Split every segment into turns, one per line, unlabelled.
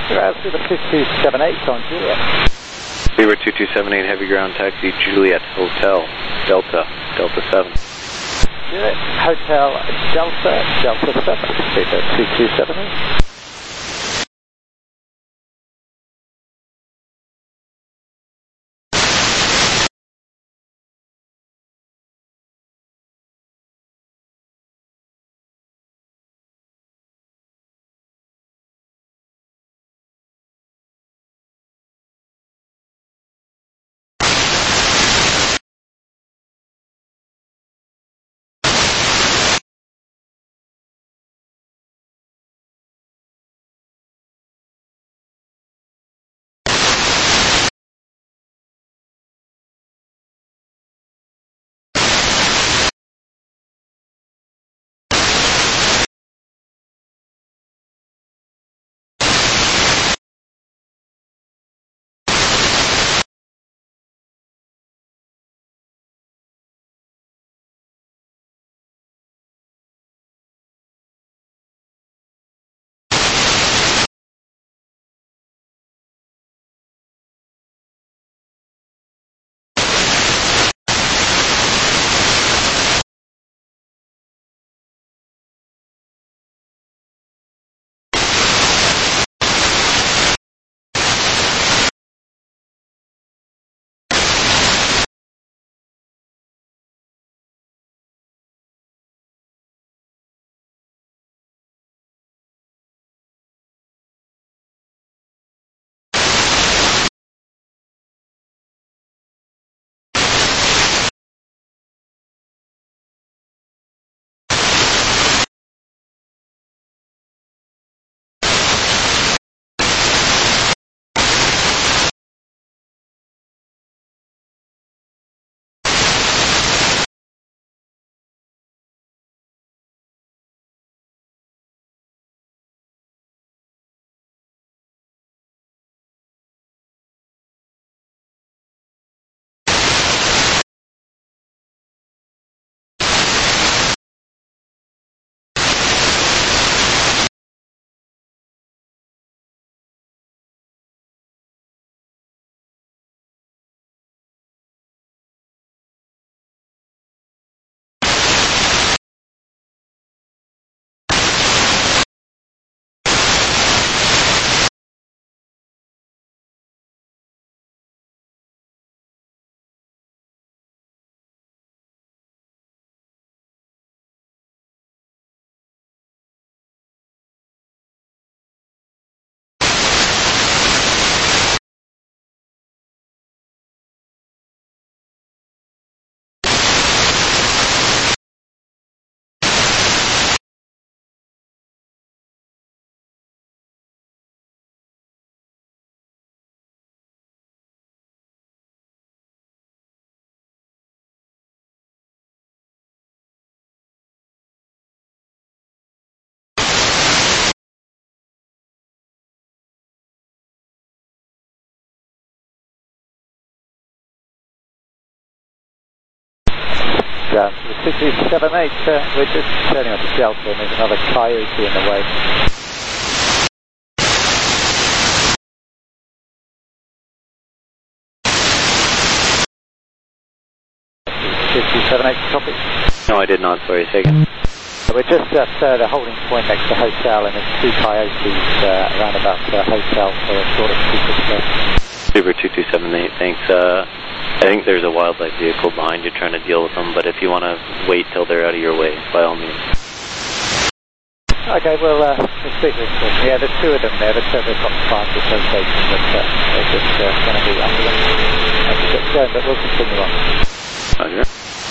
To the 2278 on Juliet.
Beaver 2278, heavy ground taxi, Juliet Hotel, Delta 7.
Juliet Hotel, Delta 7, Beaver 2278. The 2278, we're just turning onto Delta and there's another Coyote in the way. Copy.
No, I did not, sorry, say again.
We're just at the holding point next to hotel and there's two Coyotes around about the hotel for a short of
Beaver 2278, thanks. I think there's a wildlife vehicle behind you trying to deal with them, but if you want to wait till they're out of your way, by all means.
Okay, we'll speak with them. Yeah, there's two of them there. They've got plans with rotation, but they're just going to be under them as it gets going, but we'll continue on.
Roger.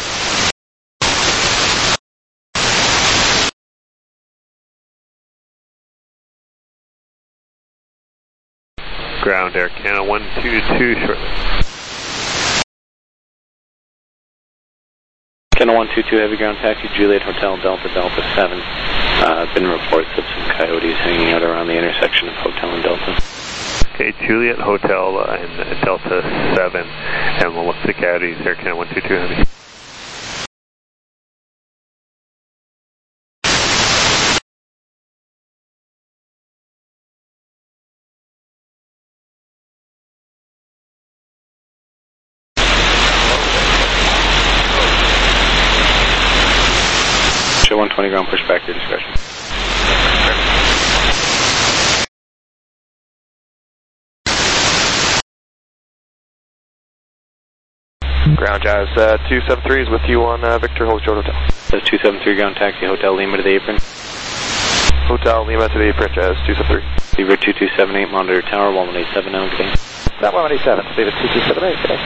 Ground Air Canada 122 shortly.
Canada 122 heavy ground taxi, Juliet Hotel, Delta 7. Been reports of some coyotes hanging out around the intersection of Hotel and Delta.
Okay, Juliet Hotel and Delta 7, and we'll look for the coyotes, Air Canada 122 heavy.
Bullshit 120 ground, push back your discretion.
Ground Jazz 273 is with you on Victor Hotel.
That's 273 ground taxi, Hotel Lima to the apron.
Hotel Lima to the apron, Jazz 273.
Beaver 2278, monitor tower 1187 now, good day.
That 187, Beaver 2278, good day.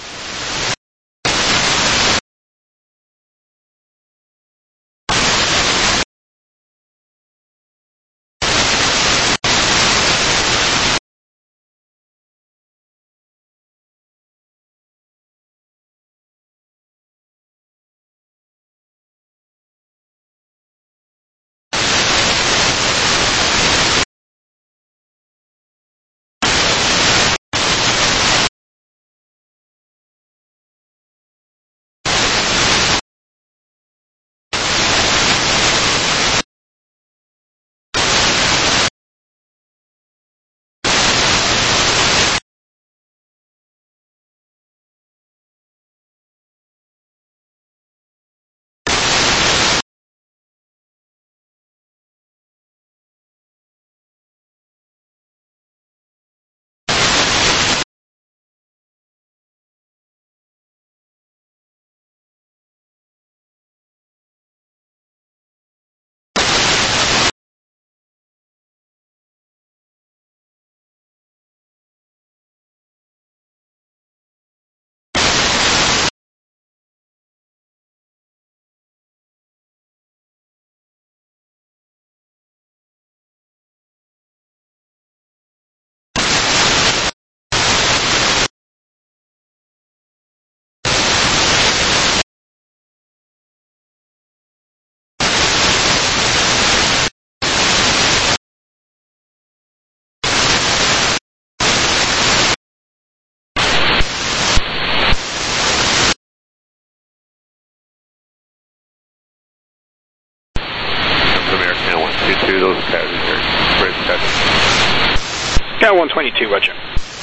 Those casualties are bridge casualties.
Yeah, 122, roger.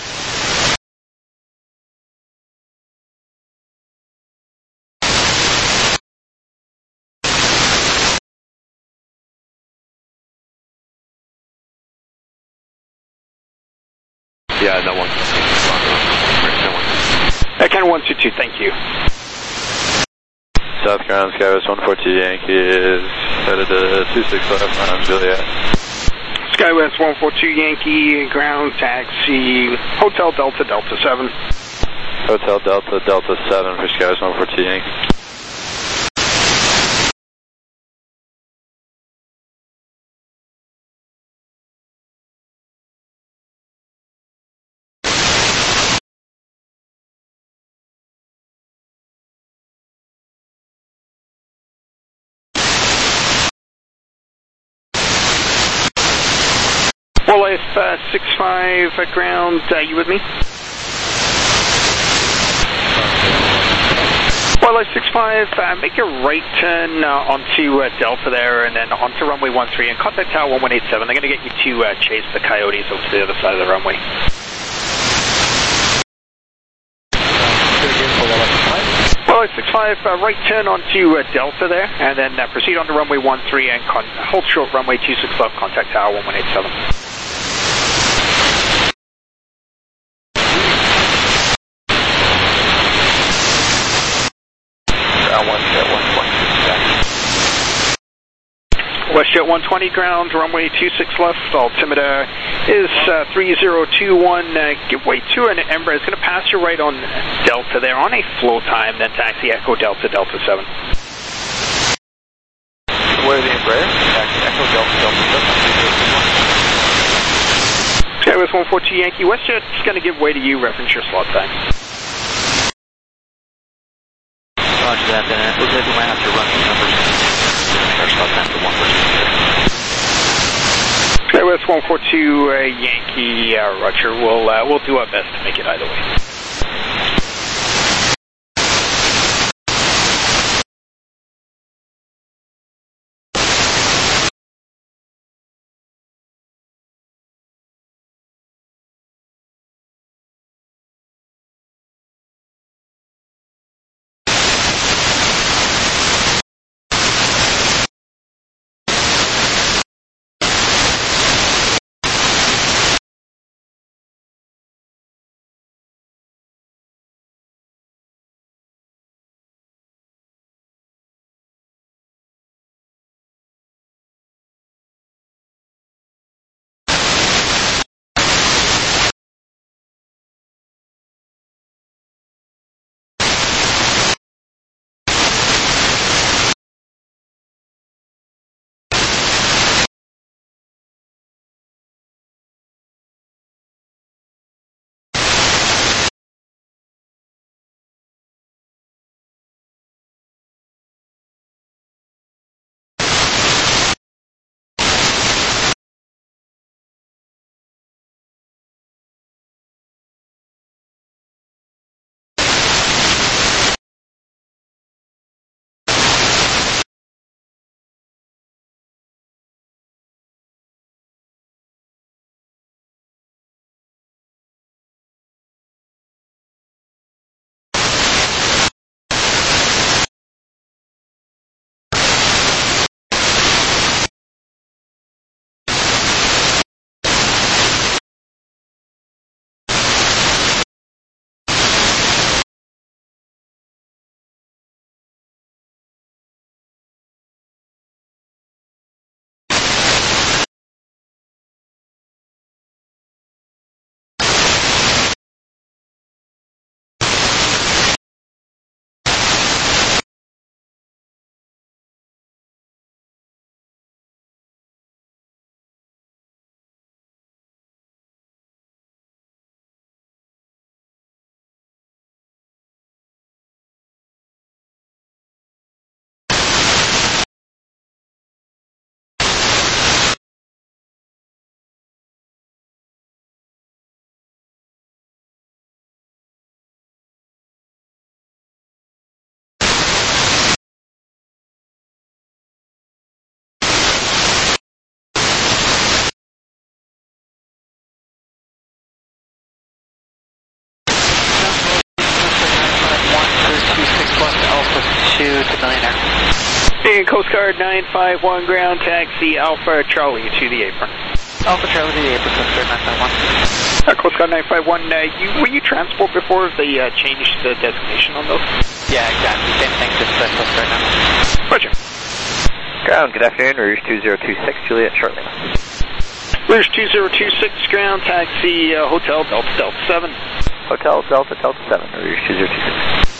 Yeah, that one.
Kind of 122, thank you.
South Ground Skywest 142 Yankee is headed to 26 left on Juliet.
Skywest 142 Yankee, ground taxi, Hotel Delta Delta 7.
Hotel Delta Delta 7 for Skywest 142 Yankee.
Wildlife 65 ground, you with me? Wildlife 65, make a right turn onto Delta there and then onto runway 13 and contact tower 1187. They're going to get you to chase the coyotes over to the other side of the runway. Wildlife 65, right turn onto Delta there and then proceed on to runway 13 and hold short runway 26 left, contact tower 1187. WestJet 120 ground, runway 26 left, altimeter is 3021, give way to an Embraer. It's going to pass you right on Delta there on a flow time, then taxi Echo Delta Delta 7.
Where are the Embraer? Taxi Echo Delta Delta 7.
Skywest 142 Yankee, WestJet's going to give way to you, reference your slot time.
Roger that, then it looks like we might have to run some numbers. Our slot time for 142.
Skywest 142 Yankee, roger. We'll do our best to make it either way. And Coast Guard 951 ground taxi Alpha Charlie to the apron.
Alpha Charlie to the apron, Coast Guard 951.
Coast Guard 951, were you transport before they changed the designation on those?
Yeah, exactly. Same thing, just Coast Guard 951.
Roger.
Ground, good afternoon. Rouge 2026, Juliet Charlie.
Rouge 2026 ground taxi Hotel Delta Delta 7.
Hotel Delta Delta 7, Rouge 2026.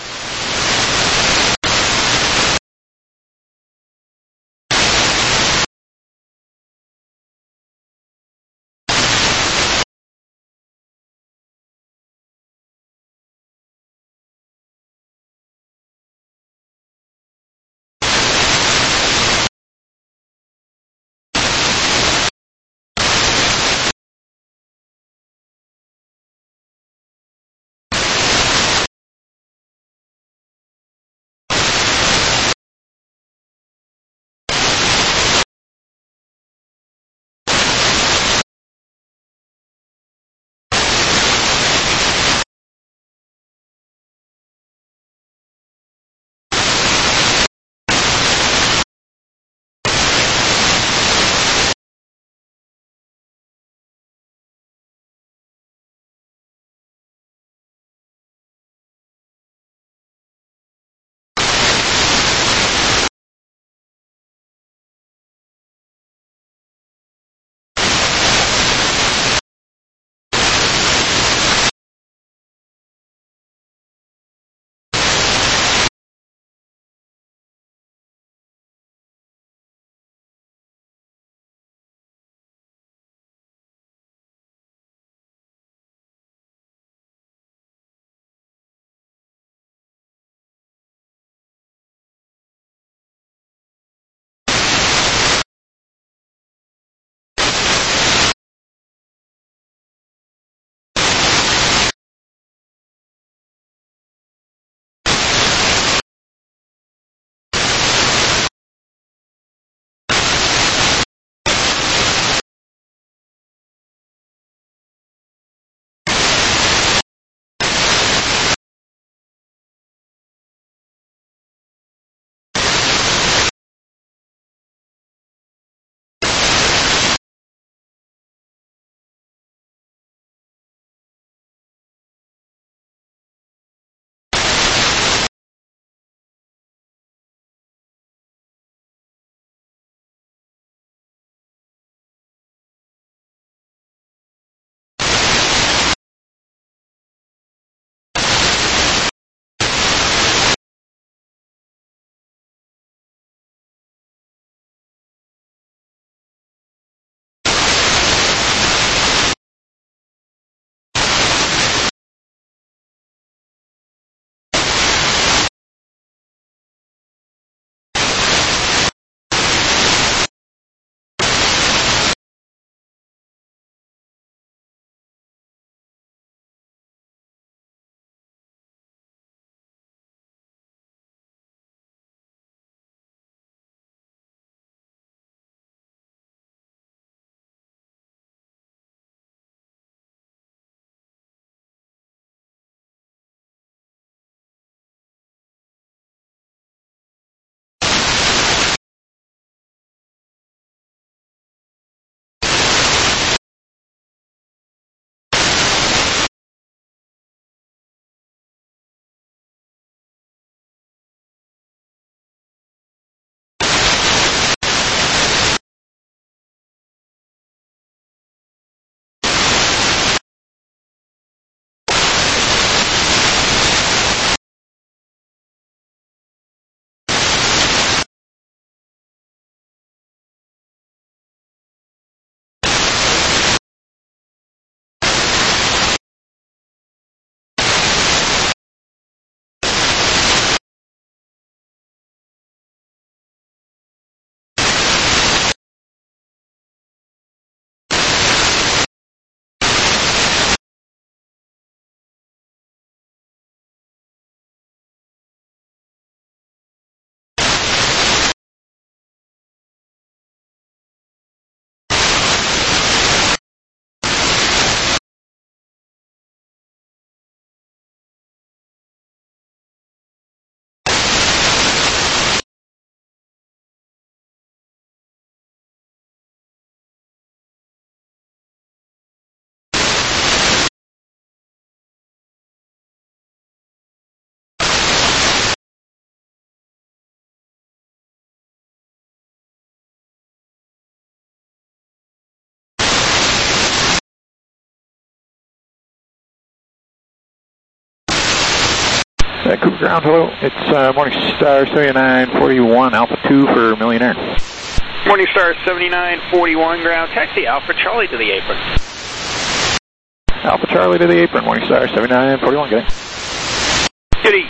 Vancouver Ground, hello. It's Morningstar 7941, Alpha 2 for Millionaire.
Morningstar 7941 ground, taxi Alpha Charlie to the apron.
Alpha Charlie to the apron, Morningstar 7941, good day.
Goody.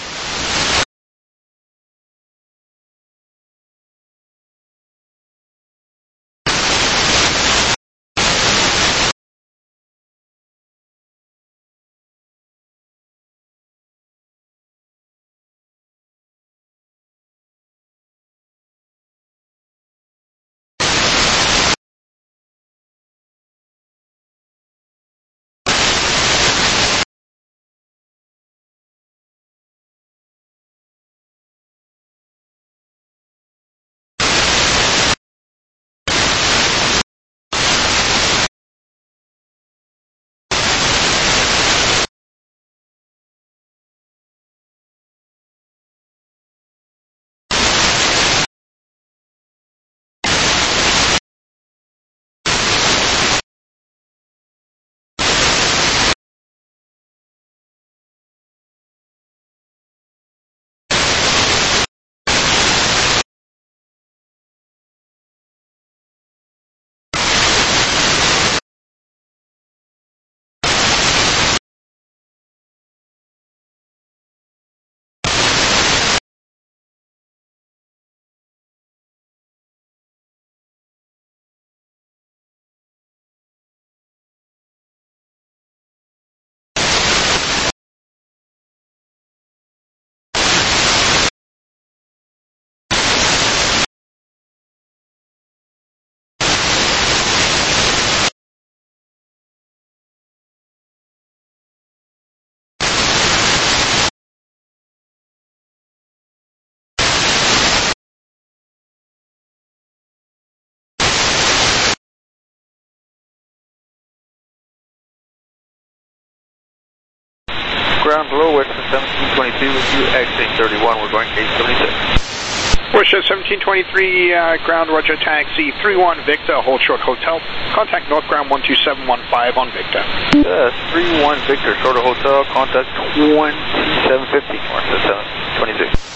Ground below, Western 1722 with you, exiting 31, we're going 876.
Western 1723 ground, roger, taxi 31 Victor, hold short hotel. Contact North Ground 12715 on Victor.
31 Victor, short of hotel, contact 2750 north of 726.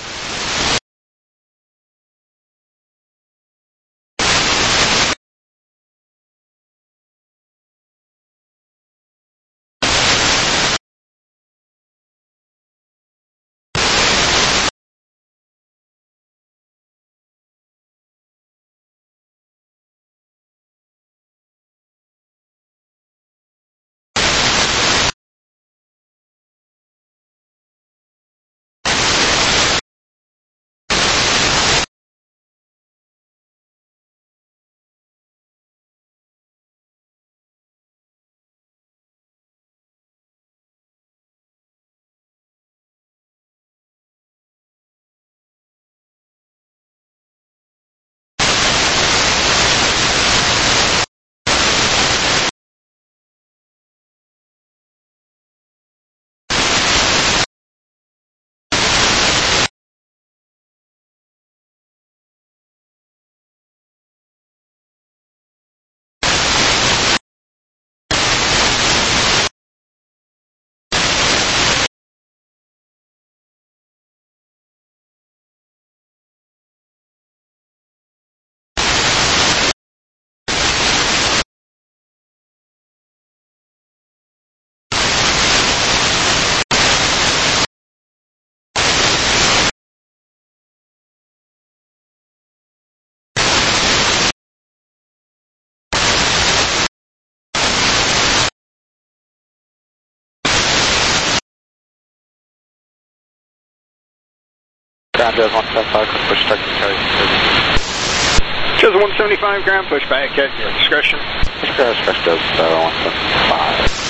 Ground 175, push back to carry.
Just 175 ground, push back at your discretion.
Discretion, 175.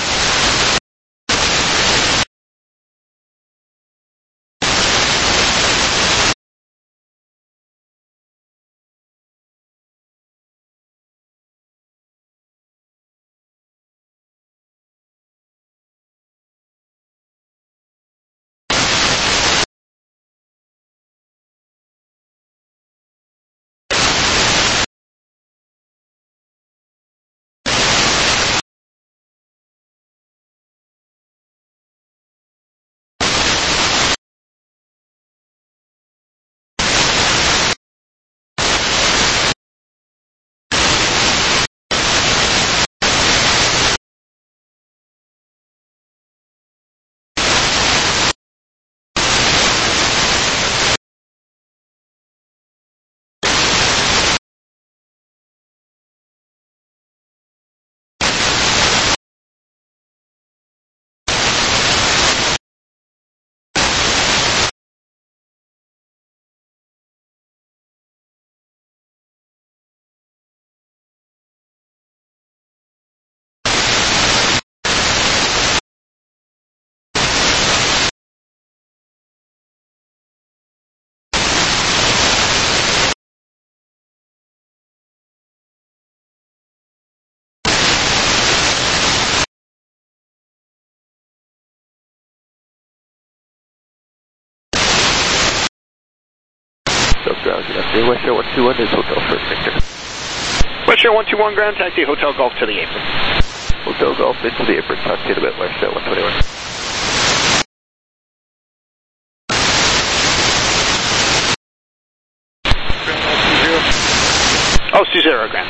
taxi, WestJet 121 is Hotel First Victor.
WestJet 121 ground taxi, Hotel Golf to the apron.
Hotel Golf into the apron, talk to you in a bit, WestJet 121.
Oh, 20 ground.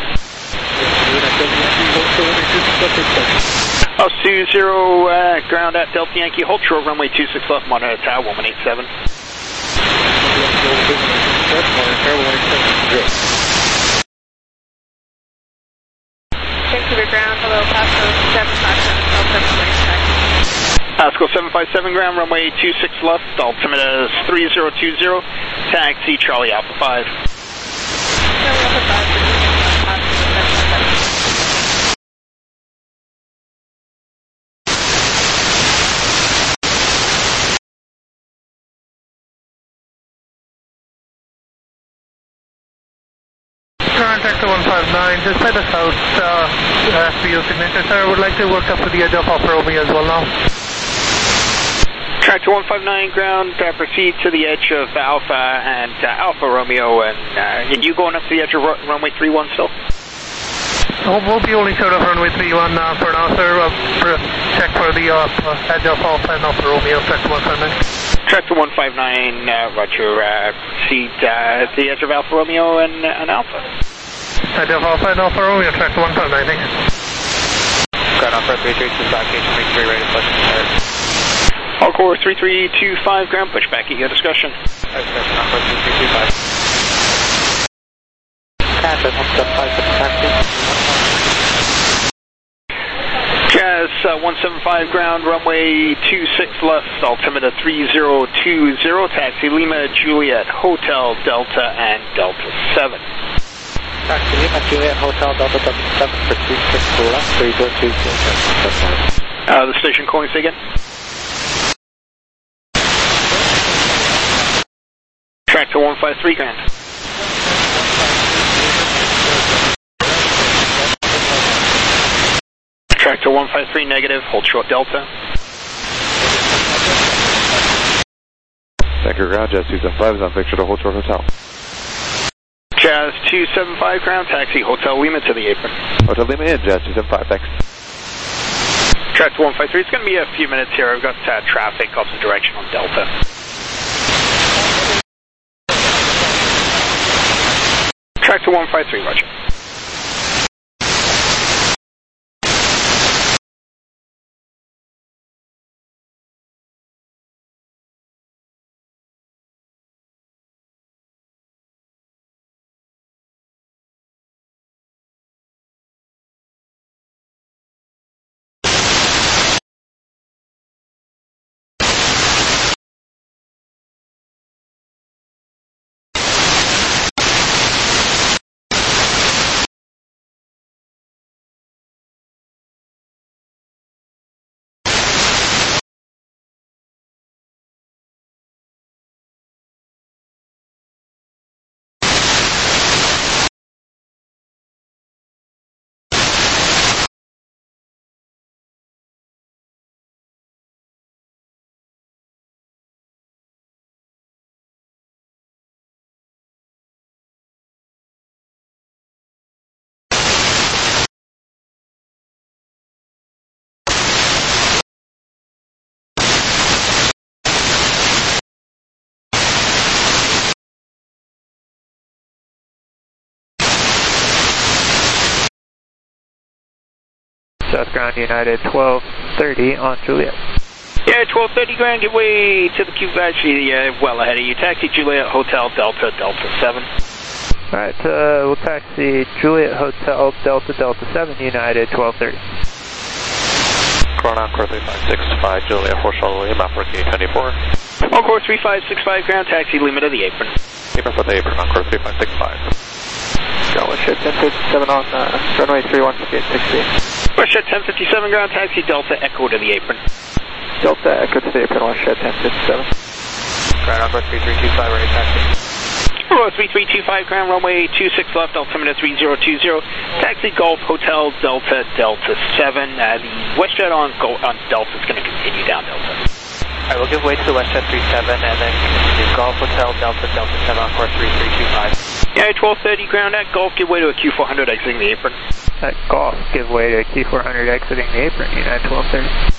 Oh, 20 ground at Delta Yankee, hold short runway 26 left, monitor tower 187.
Vancouver ground, hello, Pasco 757,
Pasco 757 ground, runway 26 left, altimeter is 3020, taxi Charlie Alpha 5.
Charlie Alpha 5, Pasco 757.
Tractor 159, just by the south FBO signature, sir. I would like to work up to the edge of Alfa Romeo as well now.
Tractor 159 ground, proceed to the edge of Alpha and Alfa Romeo, and you going up to the edge of runway 31 still?
We'll be only short of runway 31 for now, sir. Check for the edge of Alpha and Alfa Romeo, Tractor 159.
Tractor 159, roger, proceed to the edge of Alfa Romeo and Alpha.
Edge of Alpha and Alfa Romeo, Tractor 159, thanks.
Ground Alpha 3325, gauge 33 ready to push start.
All core 3325 ground, push back at your discussion.
Discussion Alpha 3325. Canada 175 taxi.
Jazz 175 ground, runway 26 left, altimeter 3020, taxi Lima, Juliet, Hotel, Delta, and Delta 7.
Taxi Lima, Juliet, Hotel, Delta, Delta 7 for 26 left, 3020.
The station calling us again. Tractor 153 ground. Tractor 153 negative, hold short Delta.
Vancouver ground, Jazz 275 is on Victor to hold short hotel.
Jazz 275 ground, taxi Hotel Lima to the apron.
Hotel Lima in, Jazz 275, thanks.
Tractor 153, it's going to be a few minutes here. I've got traffic opposite direction on Delta. Tractor 153, roger.
South Ground United 1230 on Juliet.
Yeah, 1230 ground, get way to the Cube actually well ahead of you. Taxi Juliet Hotel Delta, Delta 7.
Alright, we'll taxi Juliet Hotel Delta, Delta 7 United 1230.
Ground Encore 3565, Juliet Hotel Lima for K24.
Encore 3565 ground, taxi Lima to the apron.
Apron for the apron, Encore 3565.
WestJet 1057 on runway 31 for gate 16.
WestJet 1057 ground, taxi Delta Echo to the apron.
Delta Echo to the apron, WestJet 1057. Ground Alpha 3325, ready taxi.
Hello, 3325 ground, runway 26 left, altimeter 3020. Taxi Golf Hotel Delta, Delta 7. The WestJet on Delta is going to continue down Delta.
Alright, we'll give way to the WestJet 37 and then continue Golf Hotel Delta, Delta 7 on course 3325.
United 1230 ground at Golf, give way to a Q400 exiting the apron.
At Golf, give way to a Q400 exiting the apron, United 1230.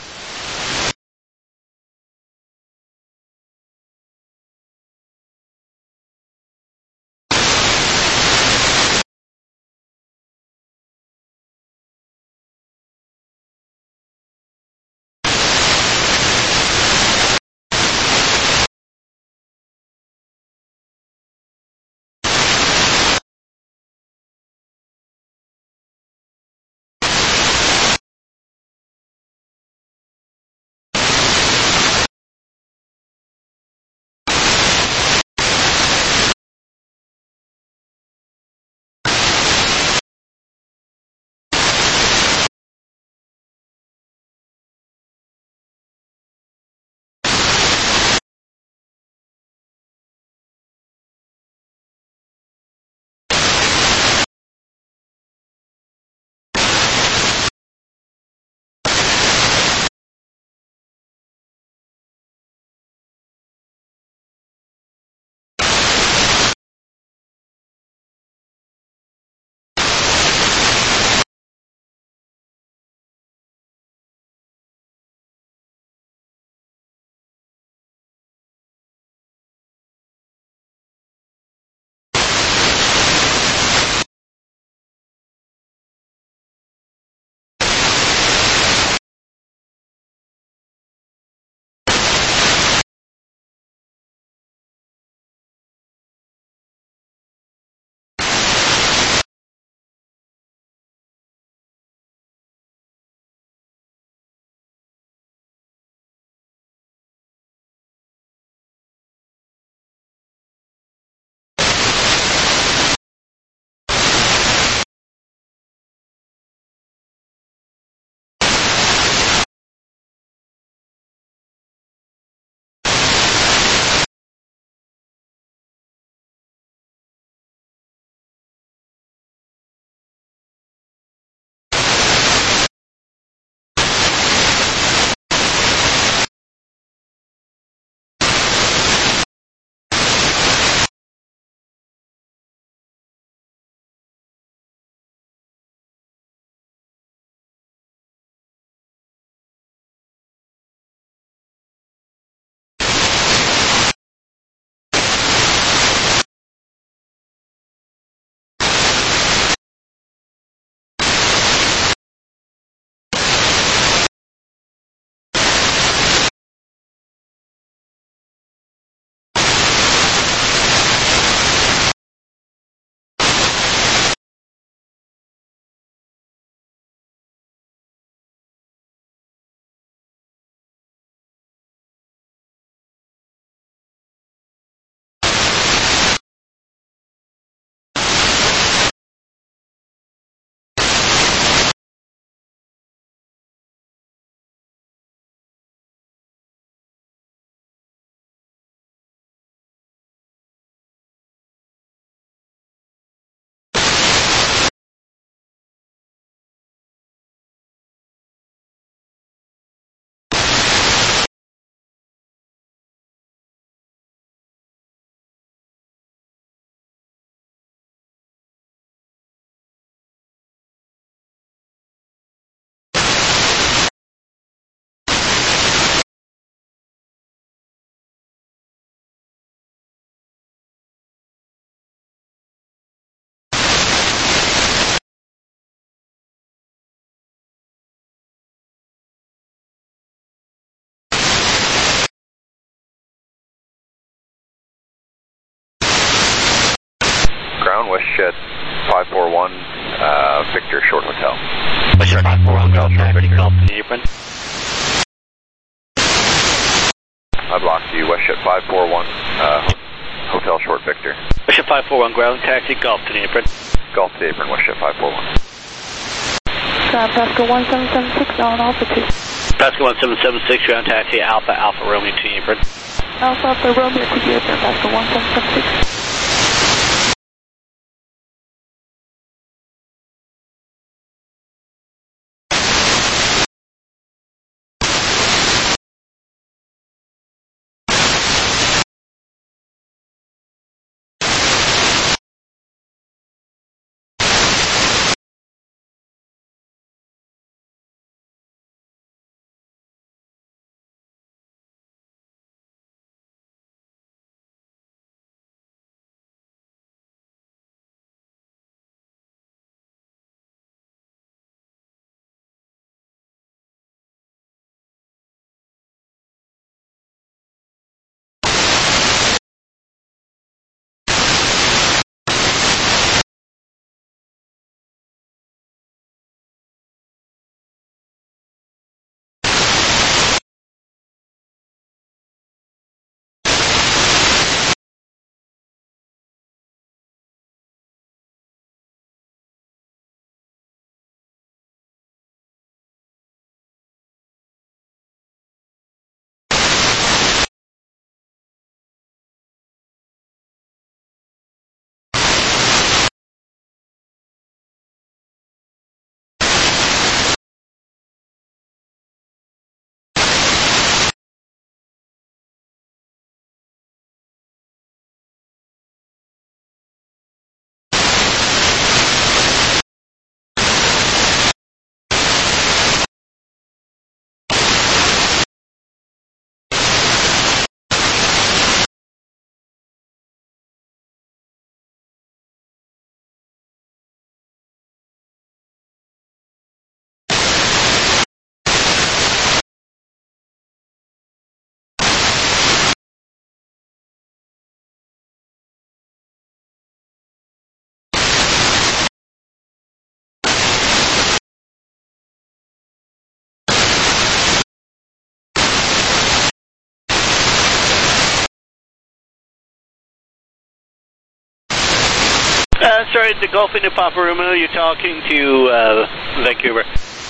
Westjet 541, Victor Short Hotel.
Westjet 541, Hotel, ready, Golf to the apron.
I blocked you, Westjet 541, Hotel Short Victor.
Westjet 541, ground taxi, Golf to the apron.
Golf to the apron, Westjet 541.
Pascal 1776, on altitude.
Pascal 1776, ground taxi, Alpha Romeo to the apron.
Alpha Romeo to the apron, Pascal 1776.
Sorry, the Golf into Papa Romeo, you're talking to Vancouver.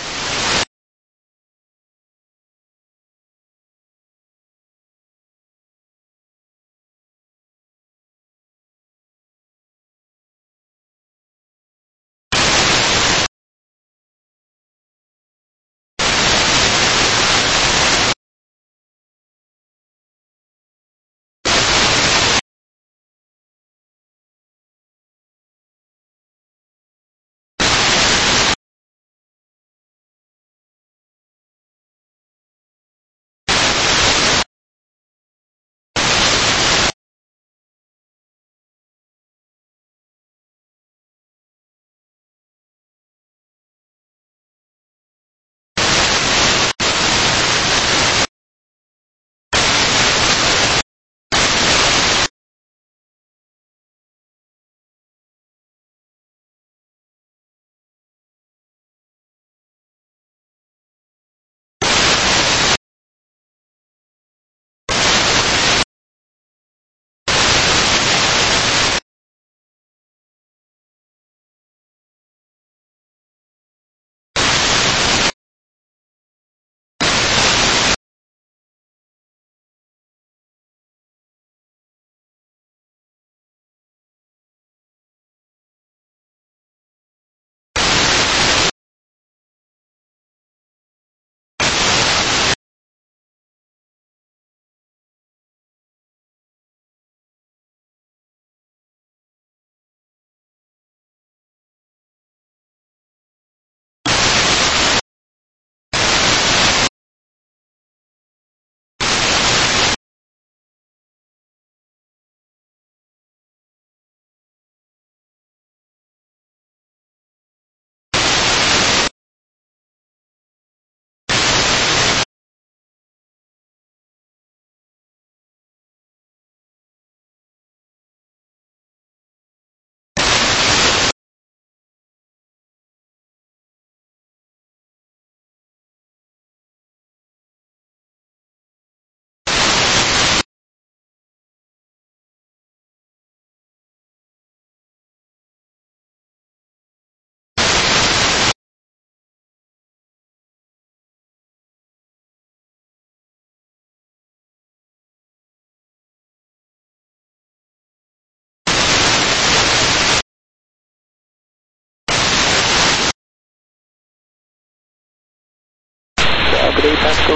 Good day, Pascal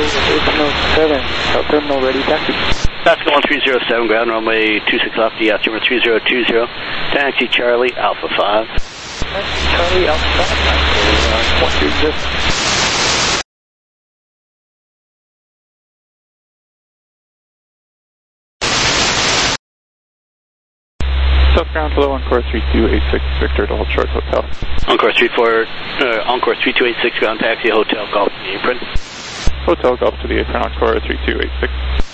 807, South Terminal ready, taxi.
Pascal 1307, ground runway 26 left, altimeter 3020, taxi Charlie Alpha 5.
Taxi Charlie Alpha 5, what is this?
South ground hello, Encore 3286, Victor to Hold Short Hotel.
Encore 3286, ground taxi, Hotel Golf to the apron.
Hotel Golf to the apron, Encore 3286.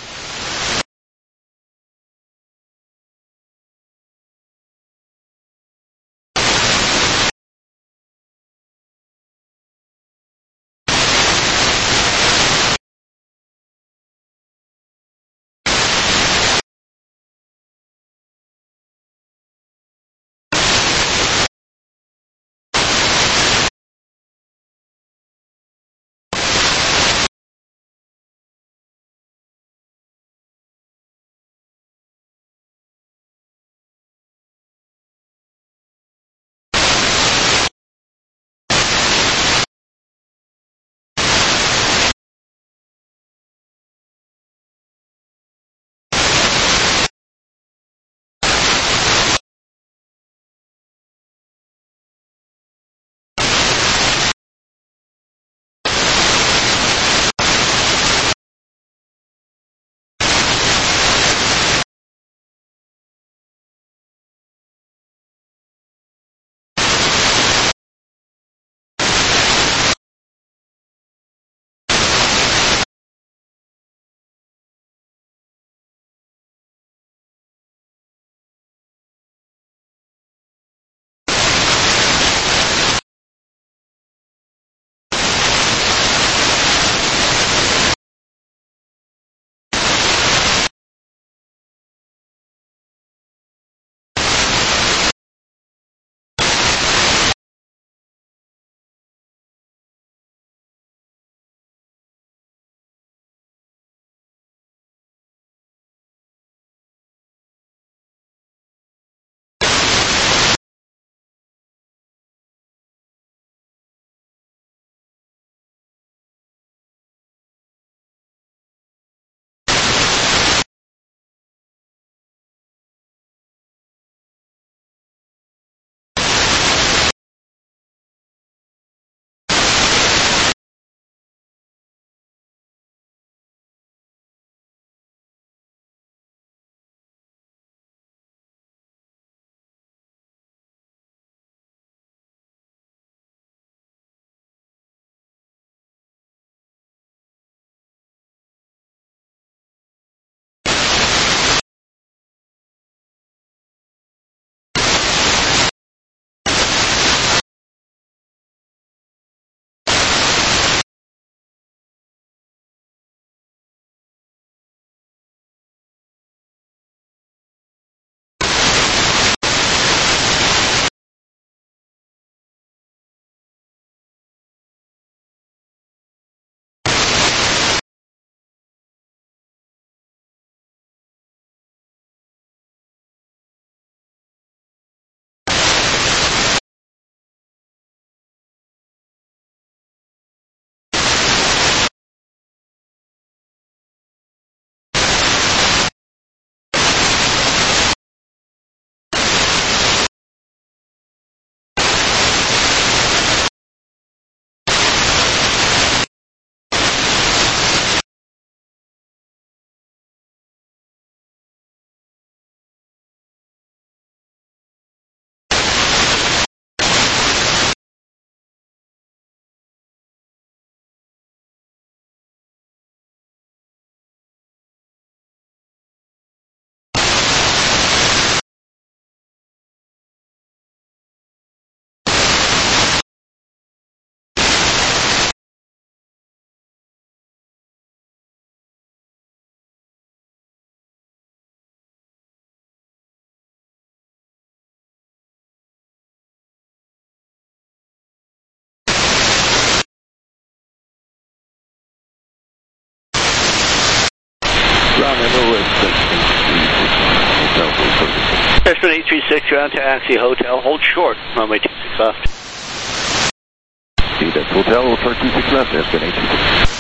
Airspan 836, ground taxi, hotel, hold short, runway 26 left.
That's hotel, we'll turn 26 left, Airspan 836.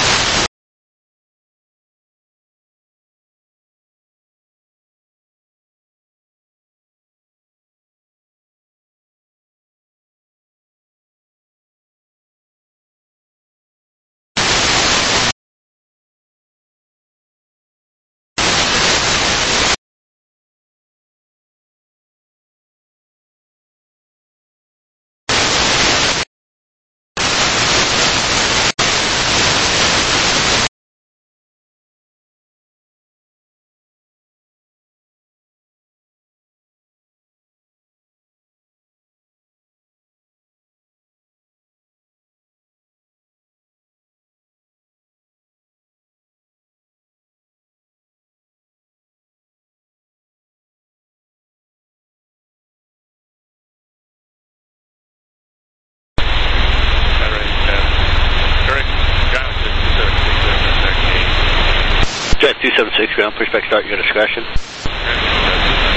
Jet 276, ground, pushback start, your discretion.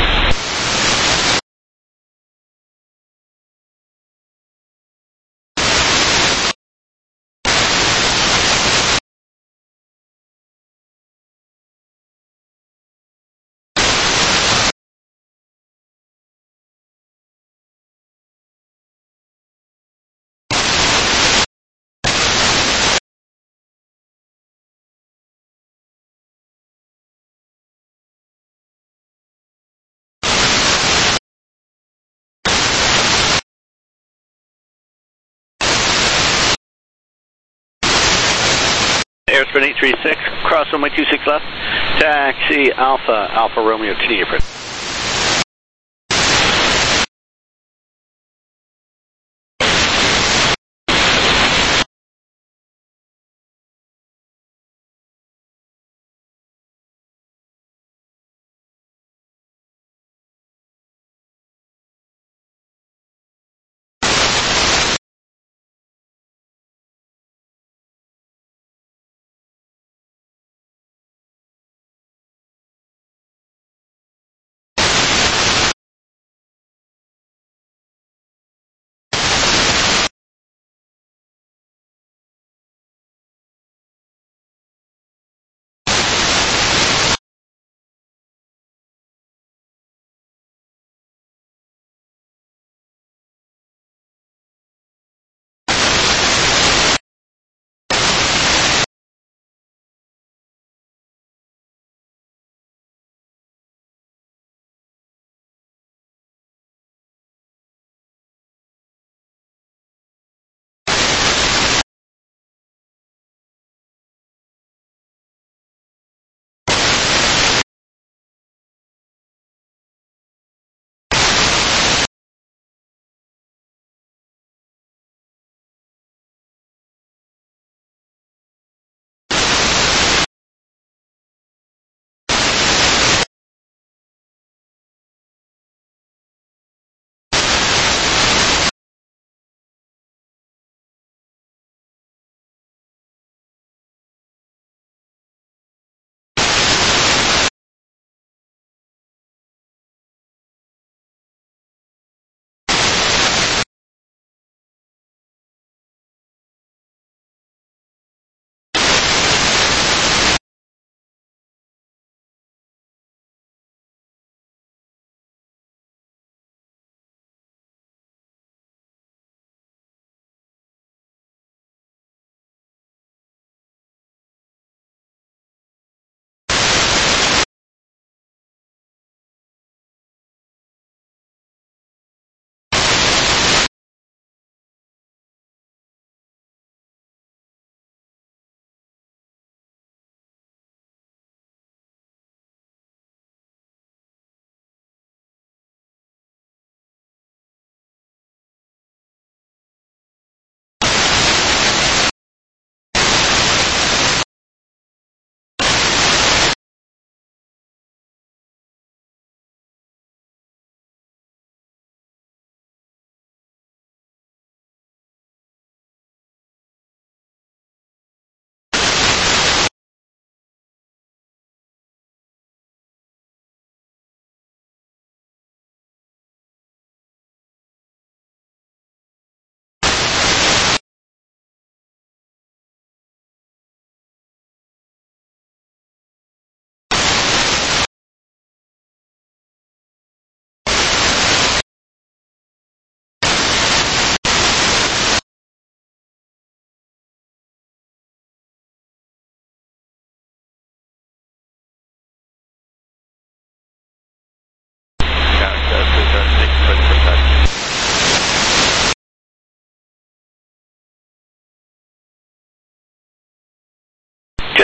Airspan 836, cross runway 26 left, taxi Alpha, Alpha Romeo, continue your approach.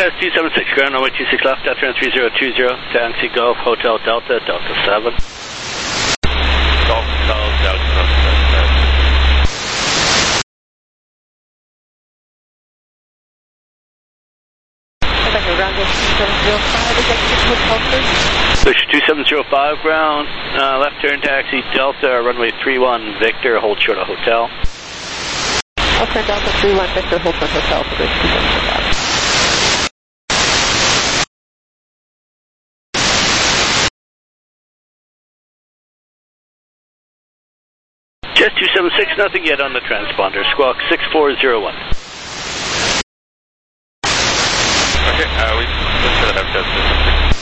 Jazz 276, ground runway 26 left, after 3020, taxi Golf Hotel Delta, Delta 7. Golf Hotel Delta 7. Fisher 2705, ground, left turn taxi Delta, runway 31 Victor, hold short of hotel.
Okay, Delta 31 Victor, hold short hotel for Fisher 2705.
Jet 276, nothing yet on the transponder. Squawk 6401.
Okay, we should have Jet 276.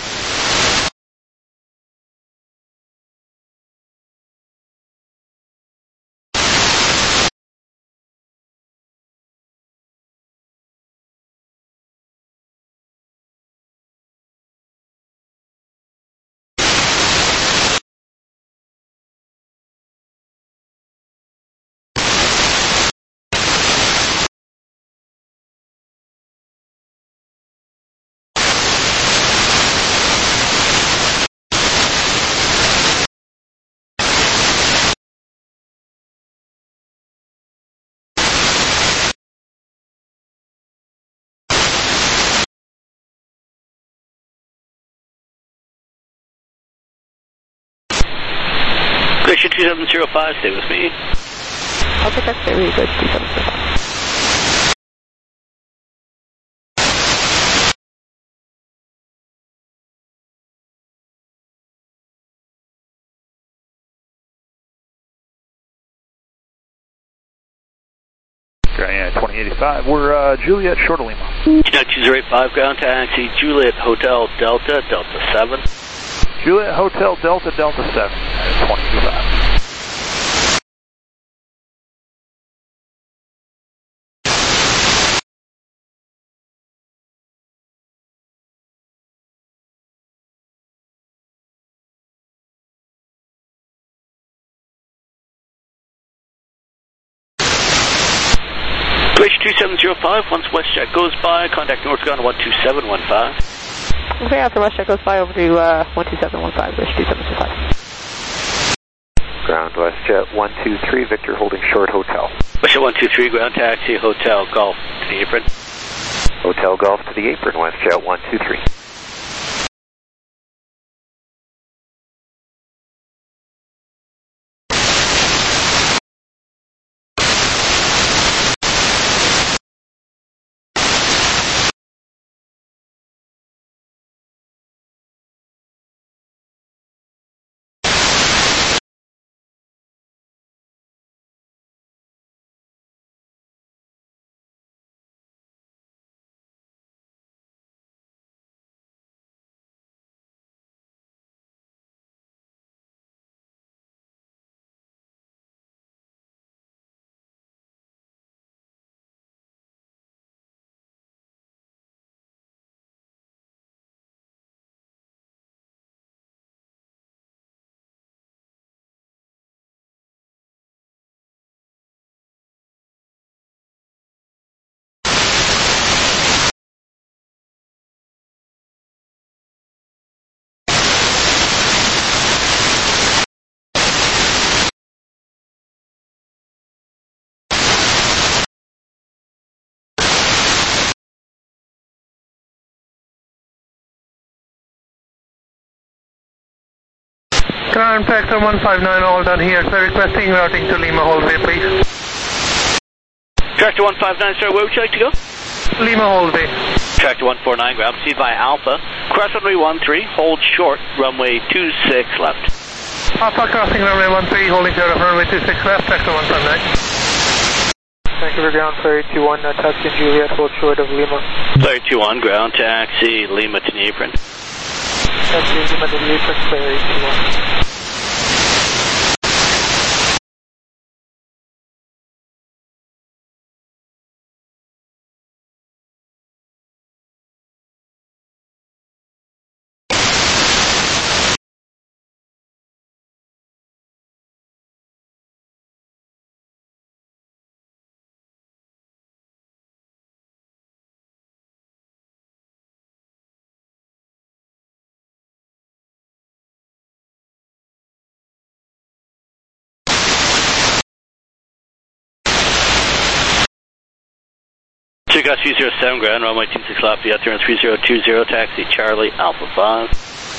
Fisher 2705, stay with me.
Okay, that's very good, 2705.
Yeah, 2085. We're Juliet, short of Lima.
Chinook 2085, ground taxi Juliet Hotel Delta, Delta 7.
Juliet Hotel Delta, Delta 7, 2085.
Glacier 2705, once WestJet goes by, contact Northground 12715.
Okay, after WestJet goes by, over to 12715, Glacier 2705.
Ground WestJet 123, Victor holding short hotel.
WestJet 123, ground taxi, Hotel Golf to the apron.
Hotel Golf to the apron, WestJet 123.
Ground Factor 159, all done here. Sir, requesting routing to Lima Hallway, please.
Tractor 159, sir, where would you like to go?
Lima Hallway.
Tractor 149, ground proceed by Alpha. Cross runway 13, hold short, runway 26 left.
Alpha crossing runway 13, holding short of runway 26 left, Tractor 159.
Vancouver ground, Flurry 21, taxi Juliet, hold short of Lima.
Flurry 21, ground taxi, Lima to the apron.
Taxi Lima to the apron, Flurry 21.
Gus 307 ground, runway 26 left, via turn 3020, taxi Charlie Alpha 5.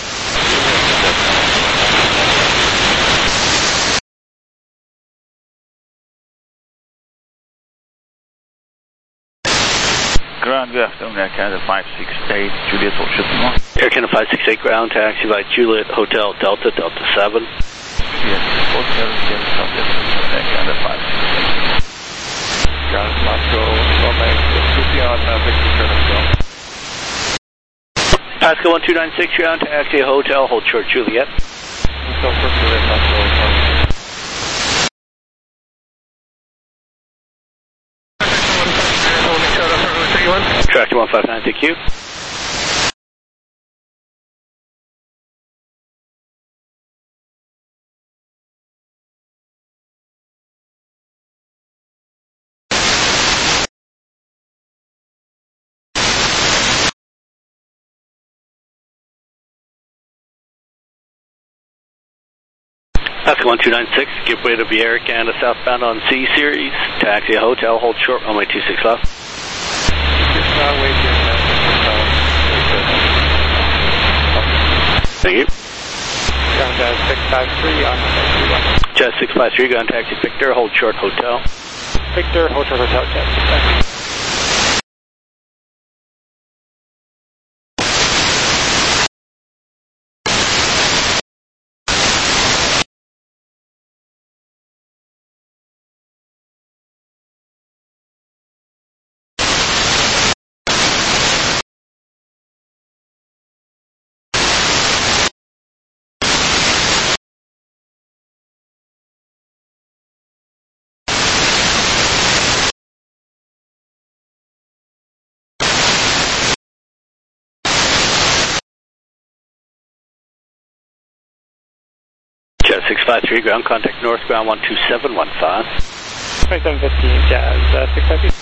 Ground, good afternoon, Air Canada 568, Juliet Hotel 71.
Air Canada 568 ground, taxi by Juliet Hotel Delta, Delta 7.
Juliet Hotel Delta, Air Canada 568.
Ground, Moscow, runway 50 on Victor, turn us down.
Pascal 1296 ground, taxi Hotel, hold short Juliet.
Hotel for Juliet, Moscow,
Tractor 159, thank you. Pascal 1296, give way to Air Canada southbound on C Series, taxi Hotel, hold short, runway 26 left. Thank you.
Ground 653 on
Jet 653, ground taxi Victor, hold short Hotel.
Victor, Hotel, Hotel, Jet 653.
Jet 653, ground contact north, ground 12715.
2715, Jazz 653.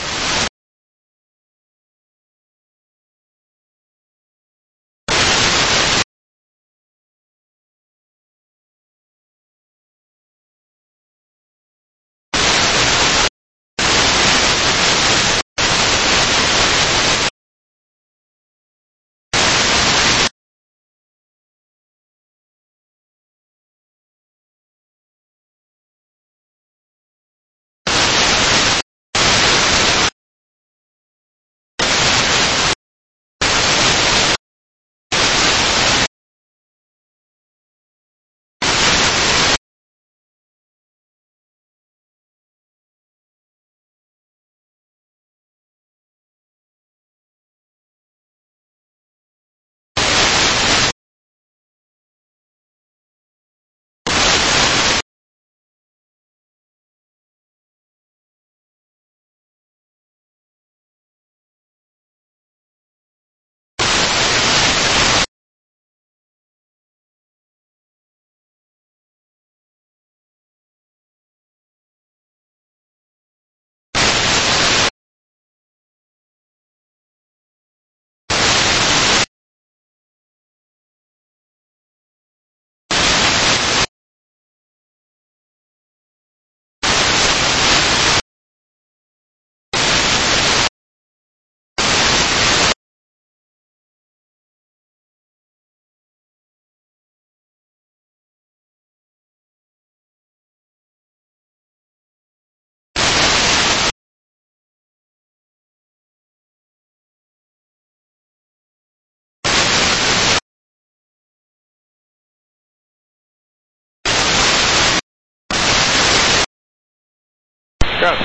Ground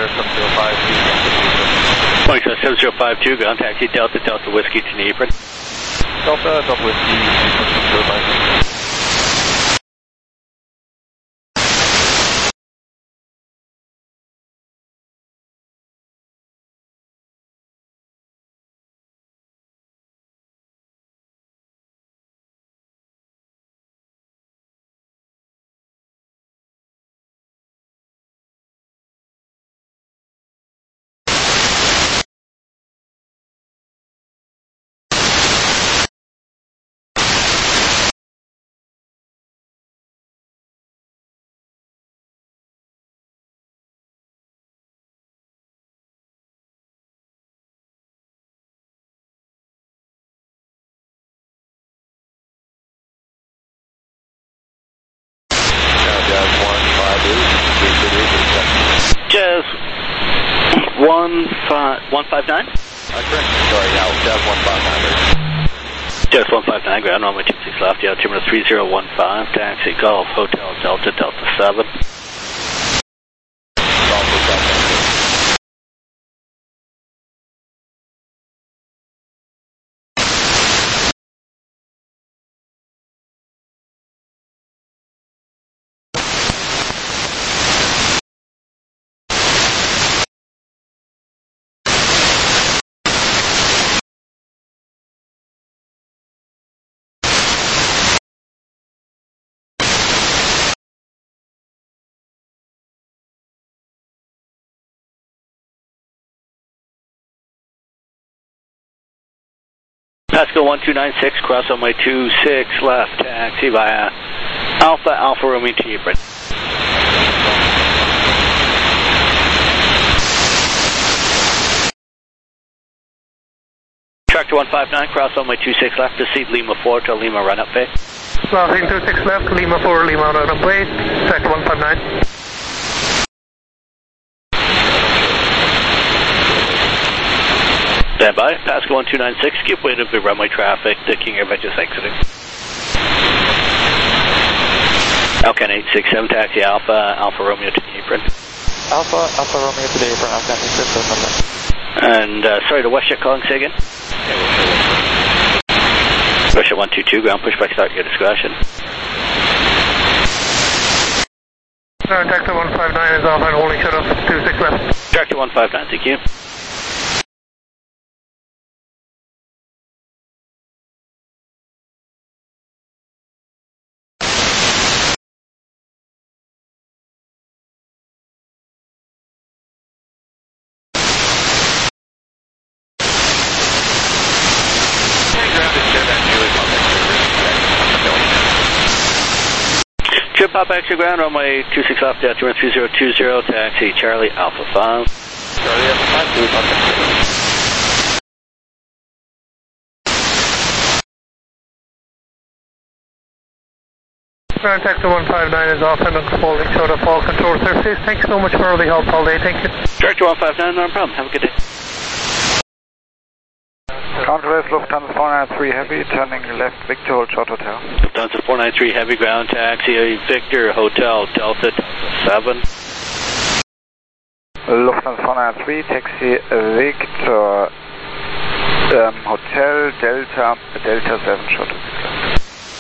27705,
27052, ground taxi Delta, Delta Whiskey to Nipron.
Delta, Delta Whiskey, 27005.
159?
Sorry, yeah, Jeff 159.
Just 159, ground runway 26 left, altimeter 3015, taxi Golf Hotel Delta Delta 7.
Golf Hotel Delta.
Pasco 1296, cross runway 26 left, taxi via Alpha Alpha Romeo to apron. Tractor 159, cross runway 26 left, proceed Lima 4 to Lima run up bay.
Crossing 26 left, Lima 4, Lima run up bay, tractor 159.
Stand by, Pasco 1296, give way to the runway traffic, the King Air just exiting. Alcan 867, taxi Alpha, Alpha Romeo to the apron.
Alpha, Alpha Romeo to the apron, Alcan 867.
And, sorry, the WestJet calling, say again? WestJet 122, ground pushback start, your discretion.
Tractor 159 is off and holding shut off 26 left.
Tractor 159, thank you. Trip pop extra ground, runway 26 left, altimeter 3020, taxi Charlie Alpha 5.
Charlie Alpha 5, do it on
Ground Taxi 159 is off and holding short of all control surfaces. Thanks so much for all the help all day, thank you.
Director 159, no problem, have a good day.
Contour Lufthansa 493 Heavy, turning left, Victor, hold short hotel.
Lufthansa 493 Heavy, ground taxi, Victor, Hotel, Delta, Delta 7.
Lufthansa 493, taxi Victor, Hotel, Delta, Delta 7, short hotel.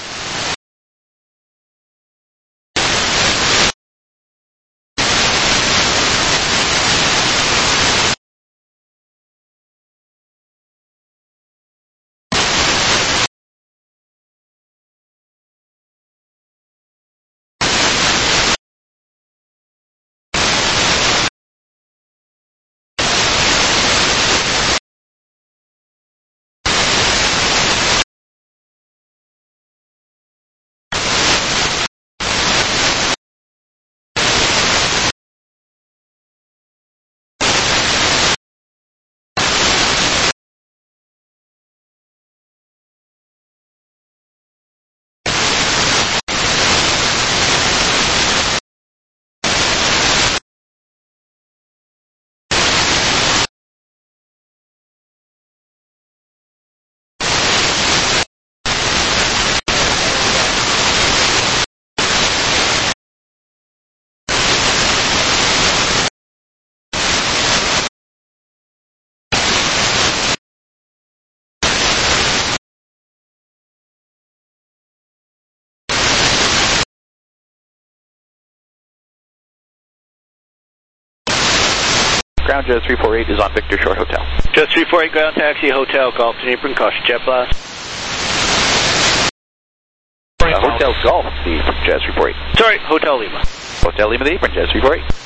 Ground Jet 348 is on Victor Short Hotel.
Jet 348, ground taxi, Hotel, Golf to apron, caution jet blast.
Hotel Golf, the Jet 348.
Sorry, Hotel Lima.
Hotel Lima, the apron, Jet 348.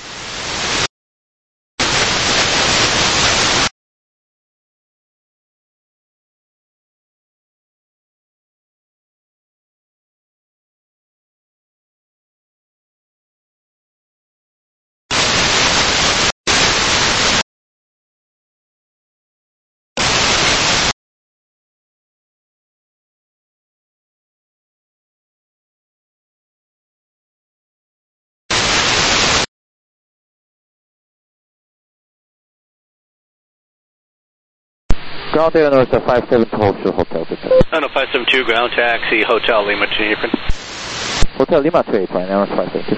Ground Air North 572 hold short Hotel Victor.
No, 572 ground taxi, Hotel Lima to apron.
Hotel Lima to apron, Air North 572.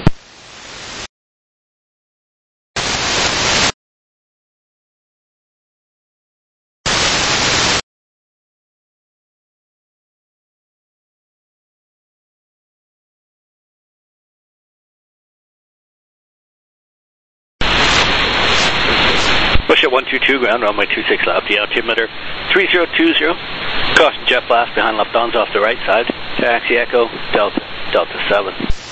Push at 122 ground, runway 26 left, the altimeter 3020. Caution jet blast behind Lufthansa off the right side. Taxi Echo, Delta, Delta 7.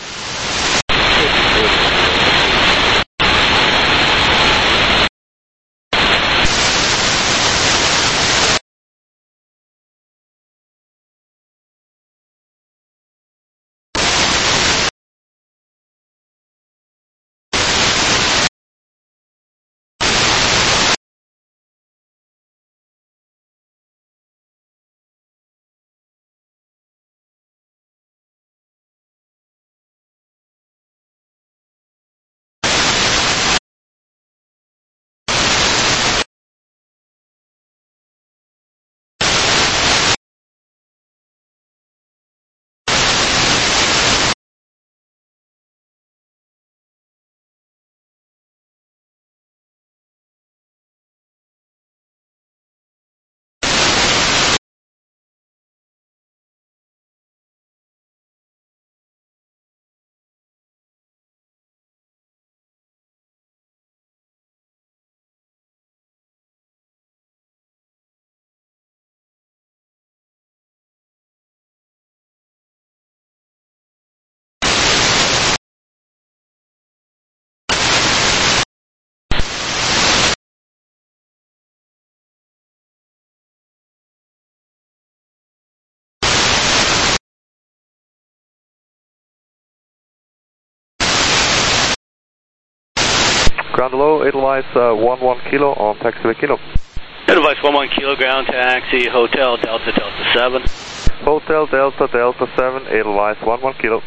Ground low, Edelweiss 11 kilo on taxi Kilo.
Edelweiss 11 kilo ground taxi, Hotel Delta Delta 7.
Hotel Delta Delta 7, Edelweiss 11 kilo.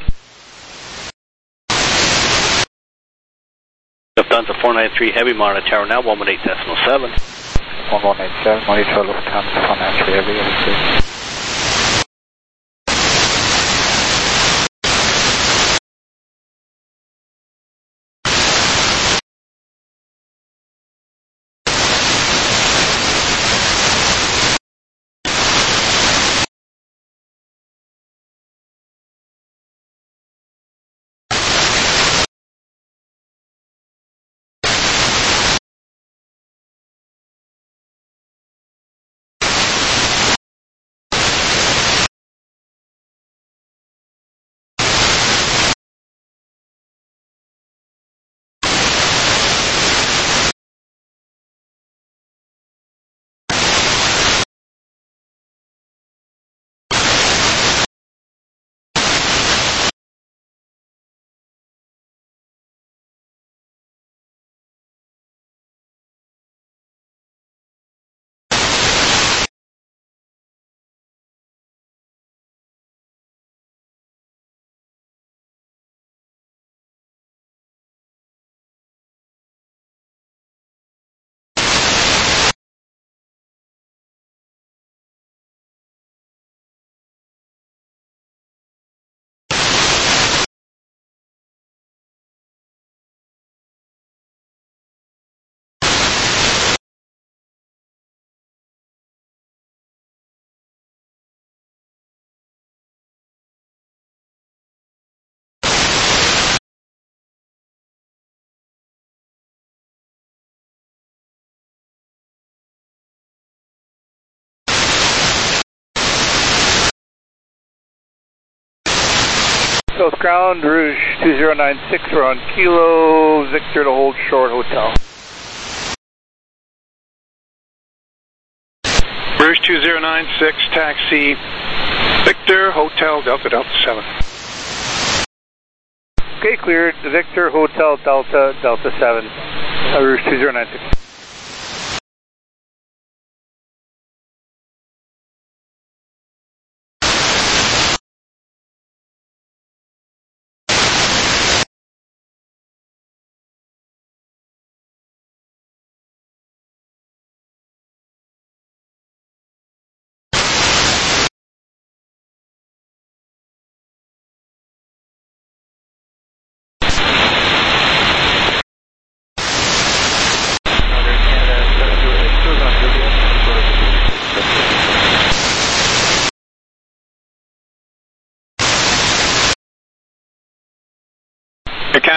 Lufthansa 493 Heavy, Marna Tower now 118.7.
1187, monitor Lufthansa 493 Heavy, overseas.
South Ground, Rouge 2096, we're on Kilo, Victor to hold short Hotel.
Rouge 2096, taxi, Victor, Hotel, Delta, Delta 7.
Okay, cleared, Victor, Hotel, Delta, Delta 7, Rouge 2096.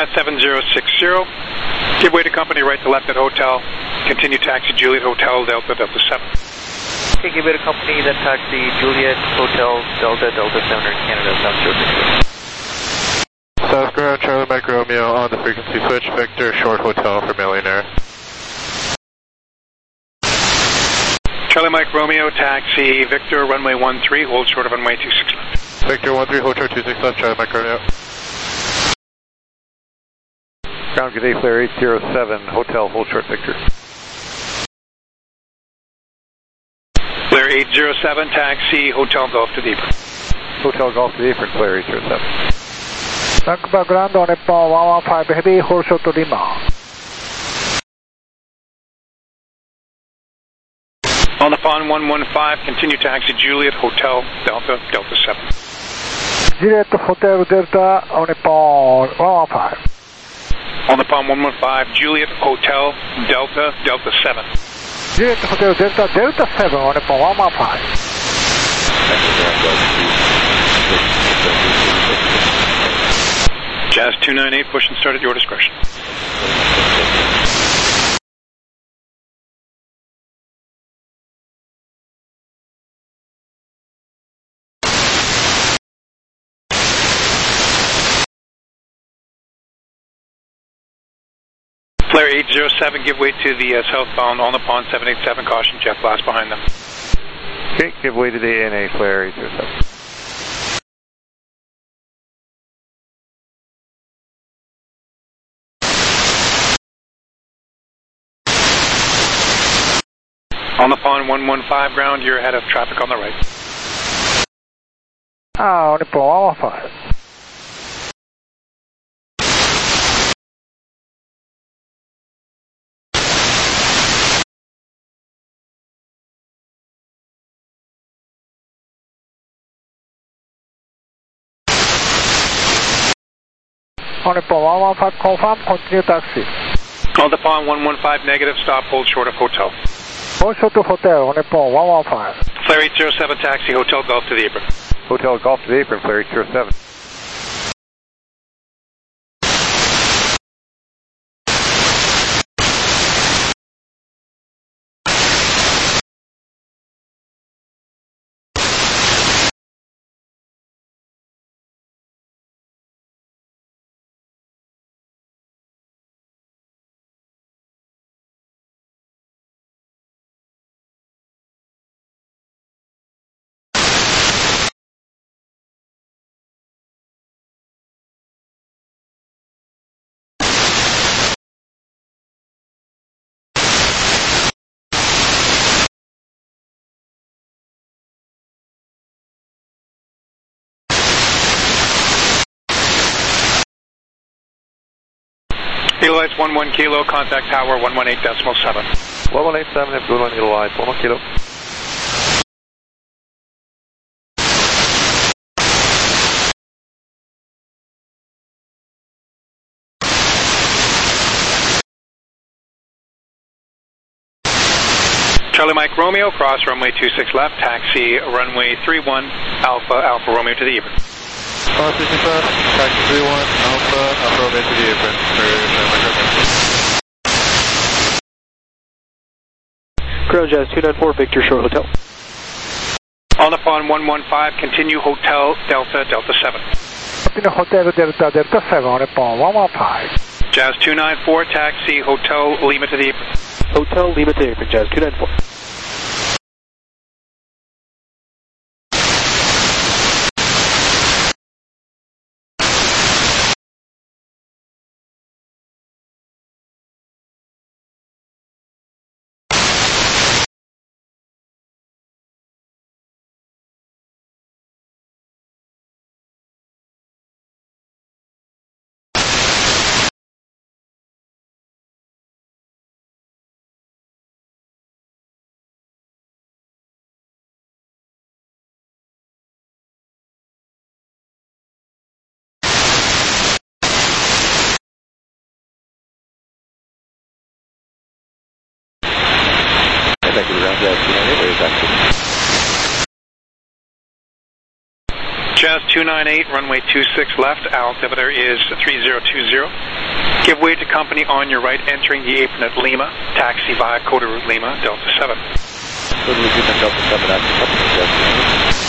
7060. Give way to company right to left at hotel. Continue taxi Juliet Hotel Delta Delta 7.
Okay, give way to company, then taxi Juliet Hotel Delta Delta 7 in Canada, 7060.
South ground, Charlie Mike Romeo on the frequency switch, Victor, short hotel for Millionaire.
Charlie Mike Romeo, taxi Victor, runway 13, hold short of runway 26 left.
Victor 13, hold short 26 left, Charlie Mike Romeo.
Ground, good day, Flare 807, hotel, hold short, Victor.
Flare 807, taxi Hotel Golf to the apron.
Hotel Golf to the apron, Flare 807.
Vancouver ground on Nippon 115 heavy, hold short to Lima.
On the Fawn 115, continue taxi Juliet Hotel Delta Delta 7.
Juliet Hotel Delta on Nippon 115.
On the Palm 115, Juliet Hotel Delta Delta 7.
Juliet Hotel Delta Delta 7 on Nippon 115.
Jazz 298, push and start at your discretion. Flare 807, give way to the southbound on the pond 787, caution jet blast behind them.
Okay, give way to the ANA, Flare 807.
On the pond 115 ground, you're ahead of traffic on the right.
On Nippon 115. On Nippon 115, confirm, continue taxi.
On the Pond 115, negative, stop, hold short of hotel.
Hold short to hotel, on Nippon 115.
Flare 807, taxi, Hotel Golf to the apron.
Hotel Golf to the apron, Flare 807.
Kilo Lights 11 Kilo, contact tower 118.7.
1187, have good one, Kilo Lights, 11 Kilo.
Charlie Mike Romeo, cross runway 26 left, taxi runway 31, Alpha Romeo to the apron.
Cross 26 left, taxi 31, Alpha Romeo to the apron.
Ground Jazz 294, Victor Short Hotel.
On the Fawn 115, continue Hotel Delta Delta 7.
Continue Hotel Delta Delta 7 on Nippon 115.
Jazz 294, taxi Hotel Lima to the apron.
Hotel Lima to the apron, Jazz 294.
Jazz 298, runway 26 left, altimeter is 3020. Give way to company on your right, entering the apron at Lima. Taxi via Coda Route Lima, Delta 7.
Coda Route Lima, Delta 7, after company, Jazz 298.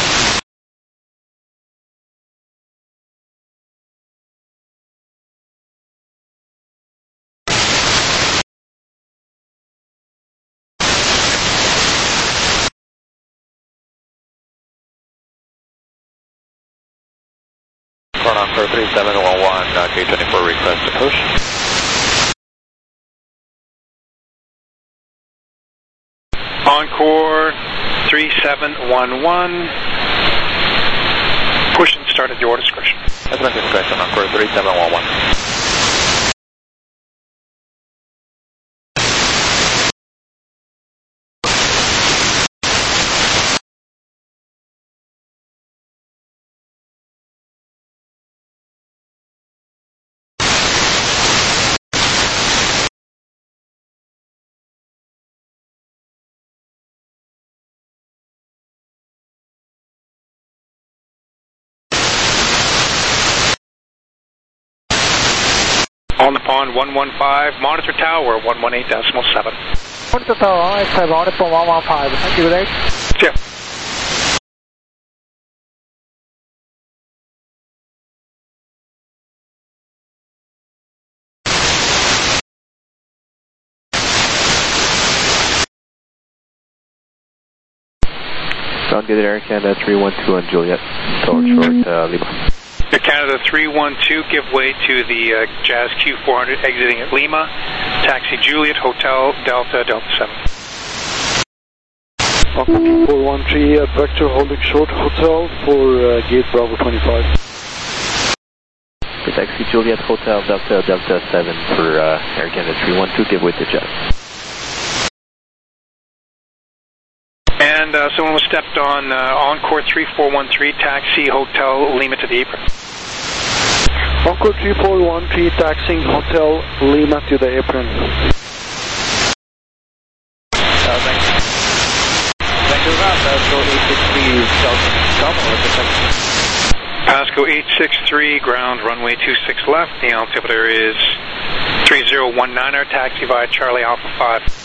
Encore 3711, K24 request to push.
Encore 3711. Push and start at your discretion.
That's my discretion, Encore 3711.
On the pond 115, monitor tower 118.7.
Monitor tower, I have on it for 115. Thank you, Dave.
Yeah.
Sound good, Air Canada 312 on Juliet. Short, Lima.
Air Canada 312, give way to the Jazz Q400 exiting at Lima. Taxi Juliet, Hotel, Delta 7.
Q413, Vector holding short, Hotel for gate Bravo 25.
Taxi Juliet, Hotel, Delta 7 for Air Canada 312, give way to Jazz.
And someone was stepped on Encore 3413, Taxi Hotel Lima to the apron.
Encore 3413, taxiing Hotel Lima to the apron.
Thank you. Thank you very much.
Pasco 863, ground runway 26 left. The altimeter is 3019, our taxi via Charlie Alpha 5.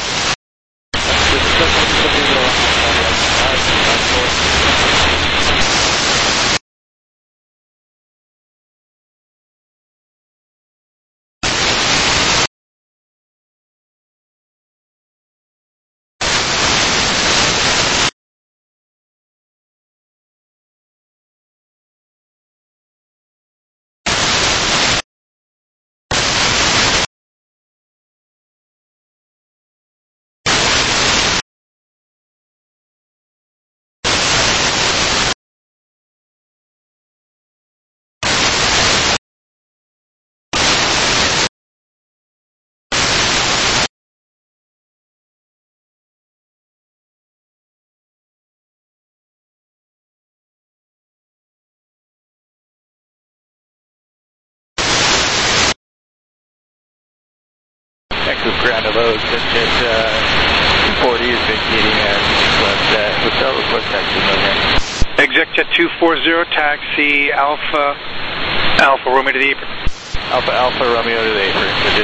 Texas ground to load, at 240 is vacating hotel request taxi,
Executive 240, taxi Alpha Romeo to the apron.
Alpha Romeo to the apron, digit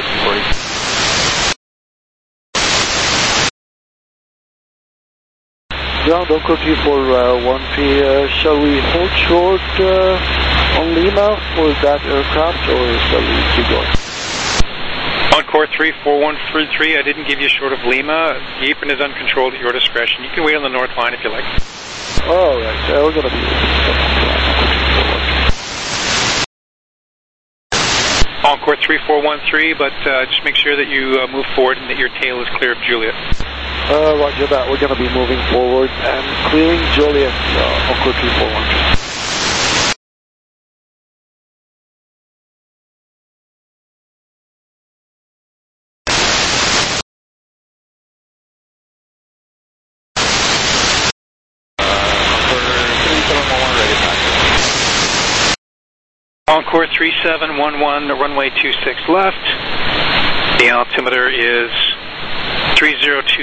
240.
Ground Encore 3413, shall we hold short on Lima for that aircraft or shall we keep going?
Encore 34133, I didn't give you short of Lima. The apron is uncontrolled at your discretion. You can wait on the north line if you like.
All right, we're going to be...
Encore 3413, but just make sure that you move forward and that your tail is clear of Juliet.
Roger that. We're going to be moving forward and clearing Juliet, Encore 3413.
Encore 3711, runway 26 left. The altimeter is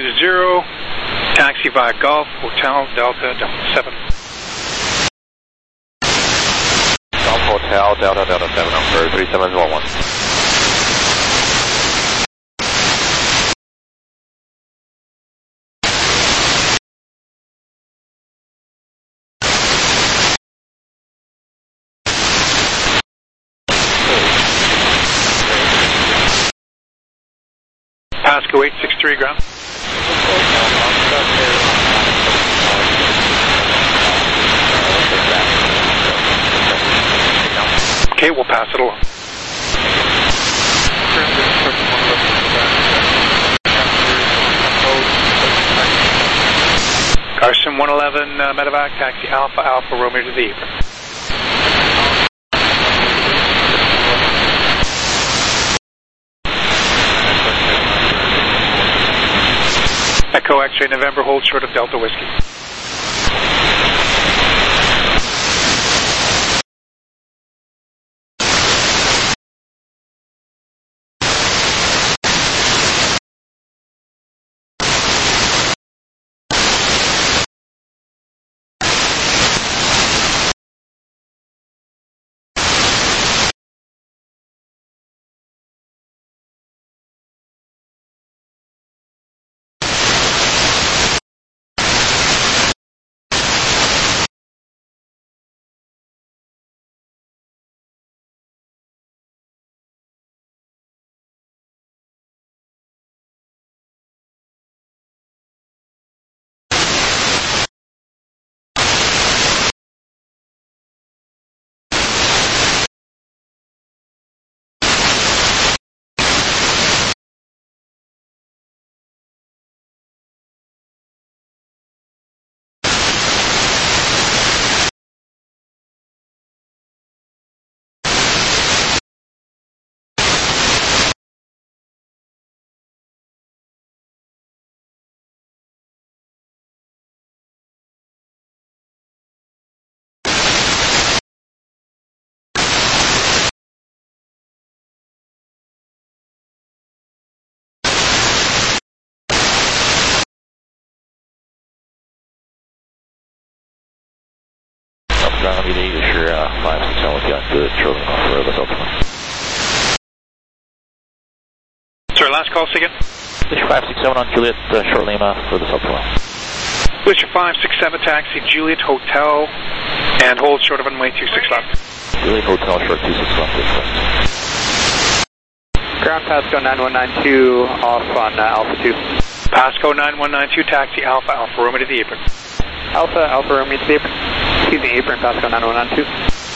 3020. Taxi via Gulf, Hotel, Delta 7.
Hotel, Delta 7 on 3711.
Pasco 863 ground. Okay, we'll pass it along. Carson 111 medevac, taxi Alpha Alpha Romeo to the apron. Echo X-ray November, hold short of Delta Whiskey.
Ground ED, is your 567 with you on good, Charlie for the Delta.
Sorry, last call again?
Is your 567 on Juliet, short Lima for the Delta.
With your 567 taxi Juliet Hotel and hold short of runway 26 left.
Juliet Hotel, short 26 left.
Ground Pasco 9192 off on Alpha 2.
Pasco 9192 taxi Alpha Alpha Romeo to the apron.
Alpha Alpha Romeo to the apron. Excuse me, apron Pasco 9192.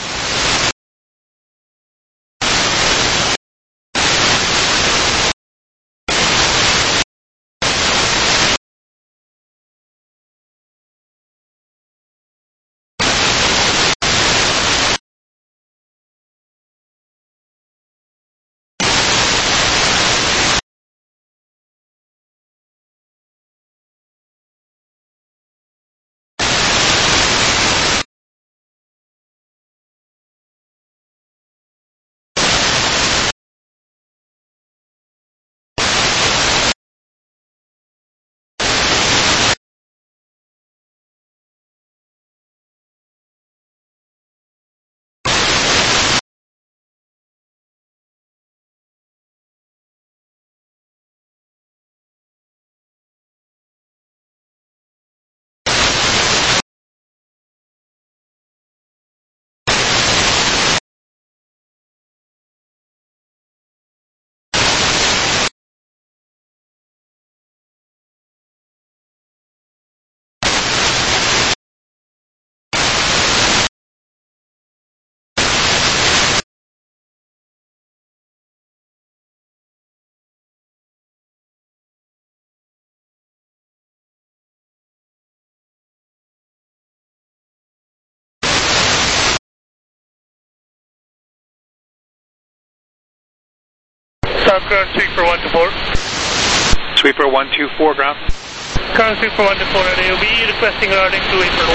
Stop ground sweeper 124.
Sweeper 124 ground.
Ground sweeper 124 at AOB, requesting routing to apron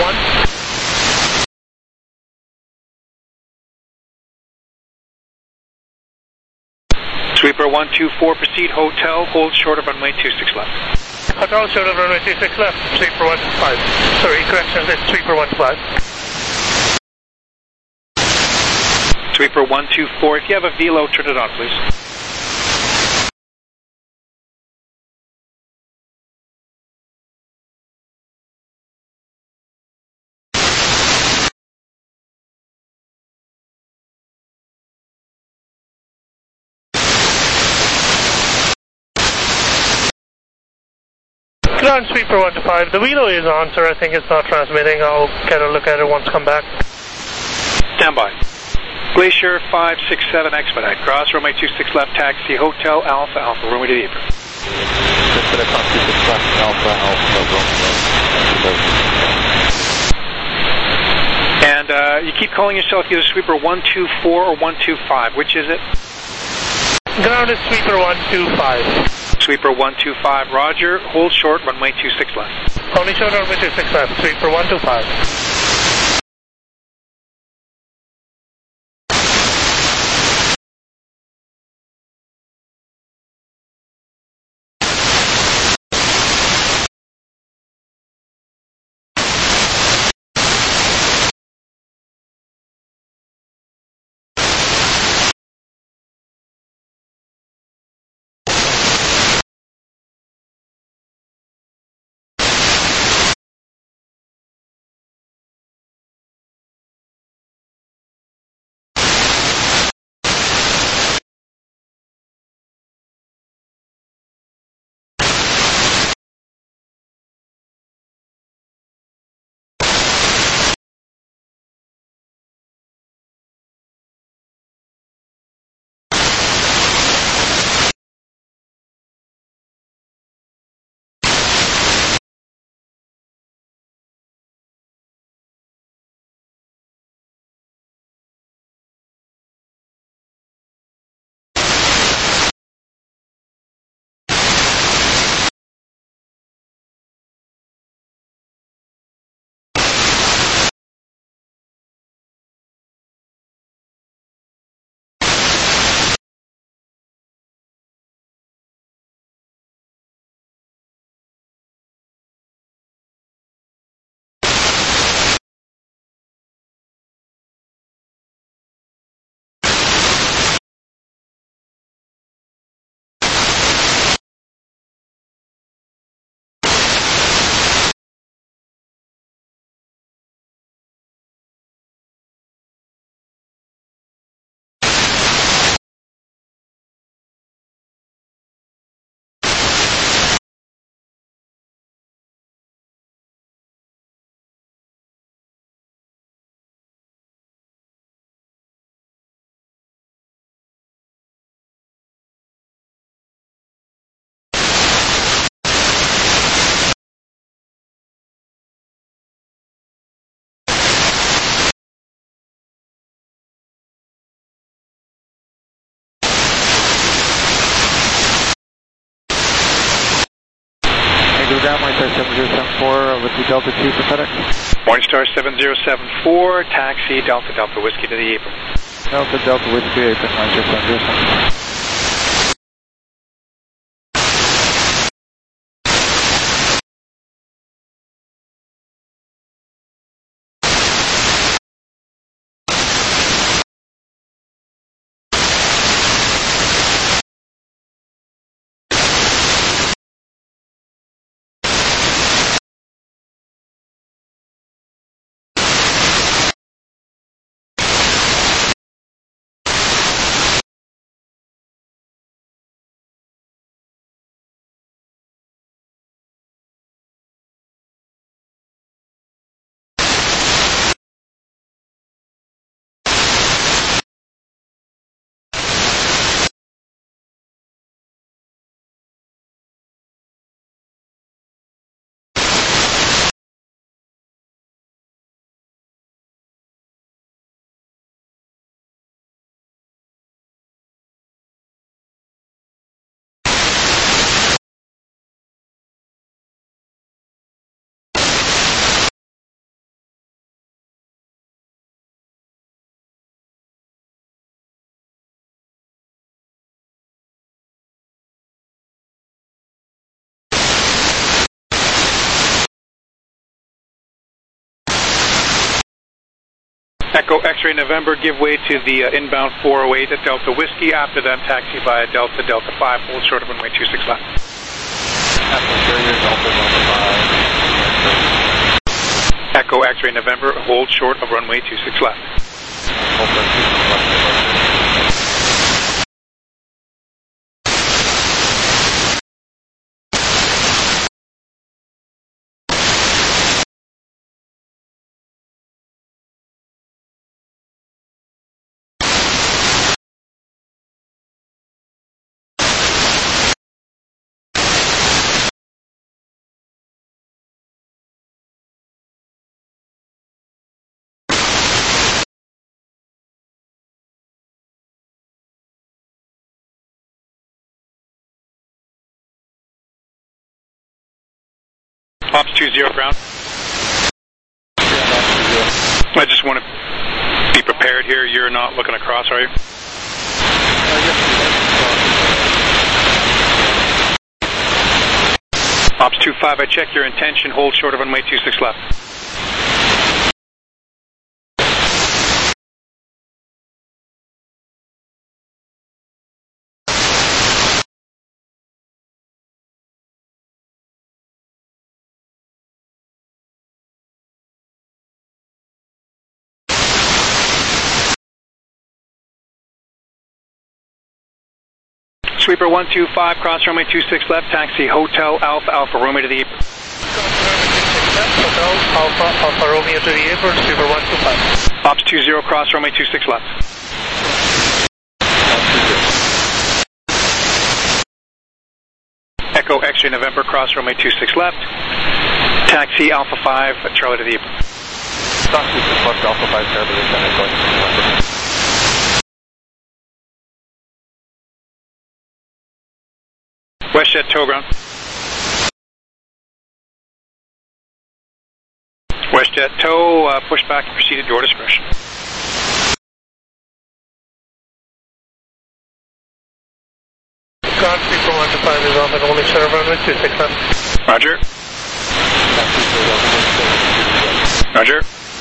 1.
Sweeper 124, proceed hotel, hold short of runway 26 left.
Hotel short of runway 26 left, sweeper 125. Sorry, correction, it's sweeper 125.
Sweeper 124, if you have a velo, turn it on, please.
Ground Sweeper 125. The velo is on, sir. I think it's not transmitting. I'll get a look at it once I come back.
Stand by. Glacier 567 expedite. Cross runway 26 left, taxi Hotel Alpha Alpha, runway to the apron.
Consider cross 26 left, Alpha Alpha,
And you keep calling yourself either Sweeper 124 or 125. Which is it?
Ground is Sweeper 125.
Sweeper 125, roger. Hold short, runway 26 left.
Only short runway 26 left. Sweeper 125.
Ground Morningstar 7074 with the Delta 2 for FedEx.
Morningstar 7074, taxi Delta Delta Whiskey to the apron.
Delta Delta Whiskey apron, Morningstar 7074.
Echo X-ray November, give way to the inbound 408 at Delta Whiskey. After that, taxi via Delta 5, hold short of runway 26 left. Echo X-ray November, hold short of runway 26 left. Ops 20 ground. I just want to be prepared here. You're not looking across, are you? Ops 25, I check your intention. Hold short of runway 26 left. Sweeper 125, cross runway 26 left, taxi Hotel Alpha, Alpha Romeo to the apron.
Hotel Alpha, Alpha Romeo to the apron, Sweeper 125.
Ops 20, cross runway 26 left. Echo X-ray November, cross runway 26 left, taxi Alpha 5, Charlie to the apron.
Taxi left, Alpha 5, Charlie to the apron.
WestJet tow ground. WestJet tow, push back and proceed at your discretion.
Ground Sweeper 125 is off and only short of runway 26 left.
Roger. Roger.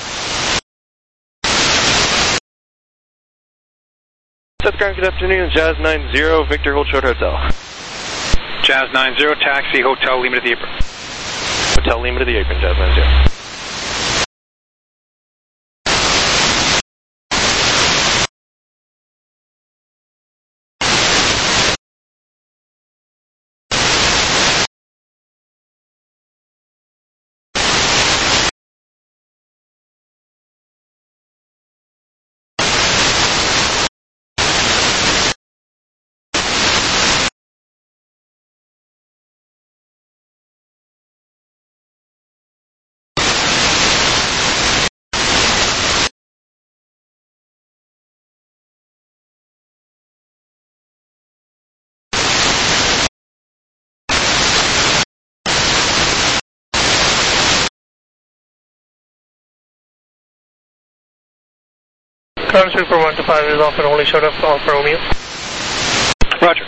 South Ground, good afternoon. Jazz 90, Victor, hold short hotel.
Jazz 90, taxi Hotel Lima to the apron.
Hotel Lima to the apron, Jazz 90.
Ground Sweeper 125 is off and only short of Alpha Romeo.
Roger.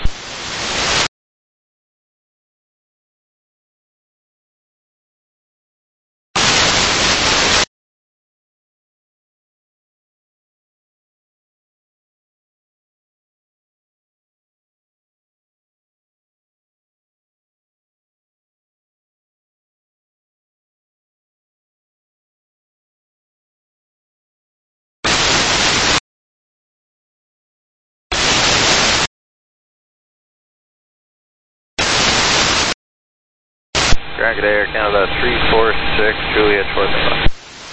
Dragon Air Canada 346, Juliet towards the left.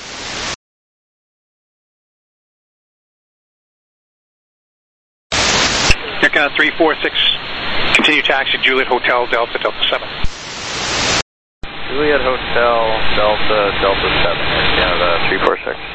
Air Canada 346, continue taxi Juliet Hotel Delta 7.
Juliet Hotel Delta 7, Air Canada 346.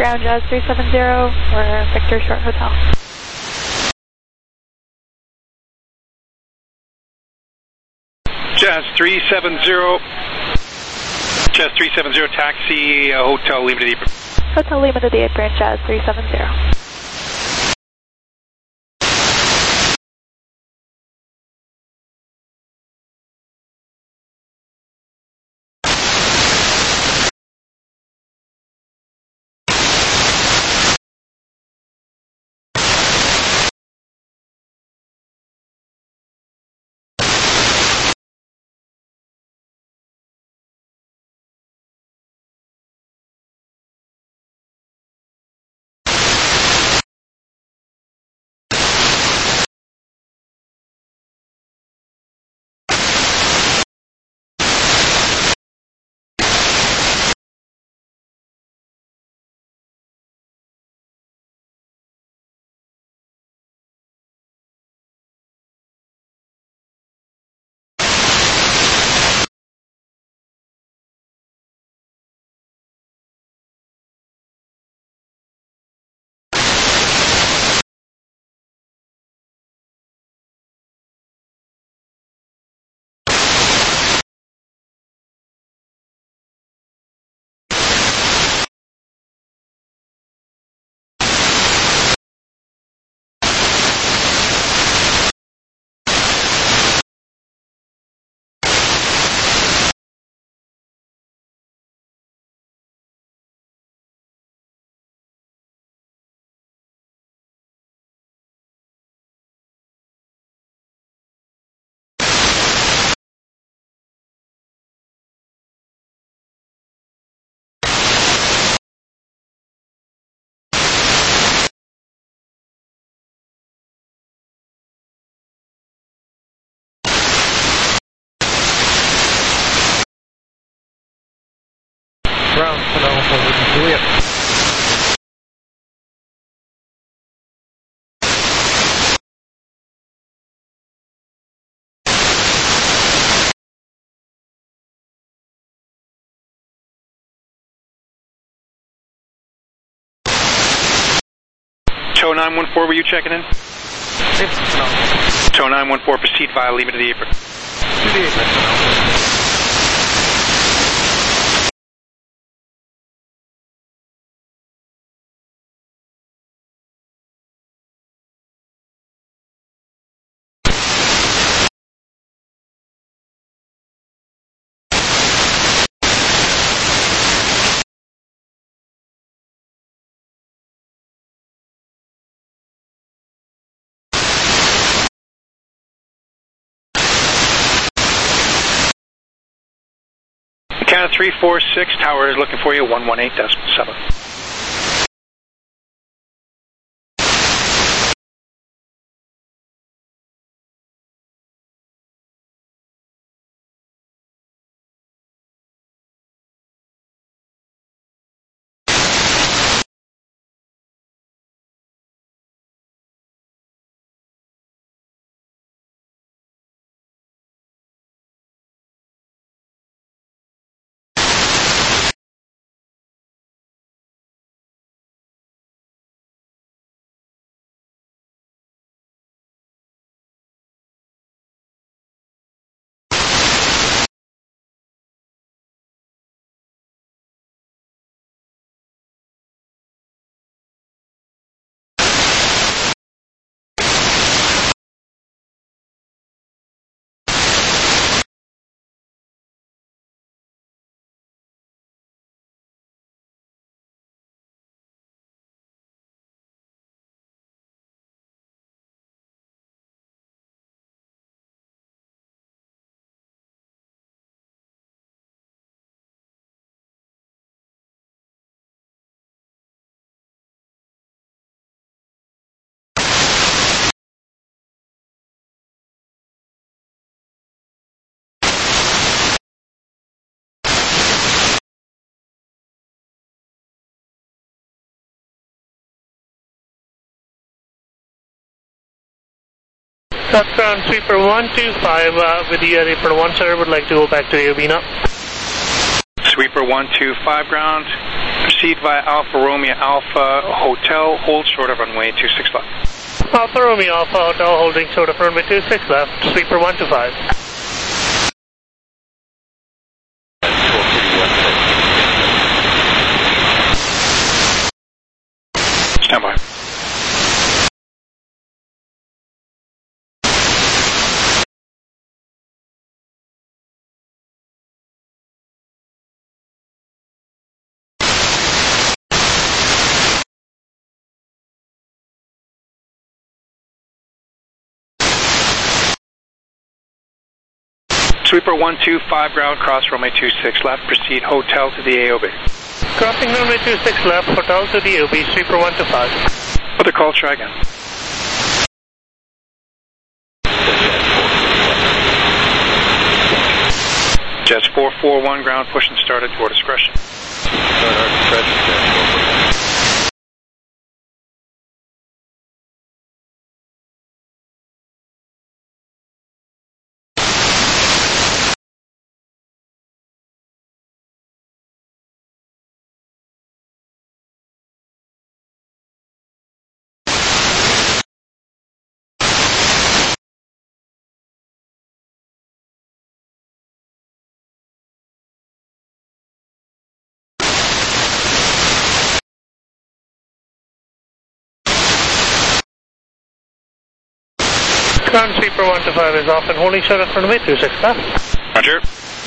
Ground Jazz 370, we're Victor Short Hotel.
Jazz 370, taxi, Hotel Lima to the apron.
Hotel Lima to the apron, Jazz 370.
Ground for Juliet.
Cho 914, were you checking in? Cho 914, proceed via Lima to the apron.
To the apron.
Canada 346, tower is looking for you, 118.7.
South Ground Sweeper 125 with the apron 1, sir. Would like to go back to AOB now.
Sweeper 125 ground. Proceed via Alpha Romeo Alpha Hotel, hold short of runway 26 left.
Alpha Romeo Alpha Hotel, holding short of runway 26 left, sweeper 125.
Stand by. Sweeper 125 ground, cross runway 26 left, proceed hotel to the AOB.
Crossing runway 26 left, hotel to the AOB, sweeper 125.
Other call, try again. Jets 441 ground, push and start at your discretion.
Ground sweeper 125 is off and holding short of runway 26 left.
Roger.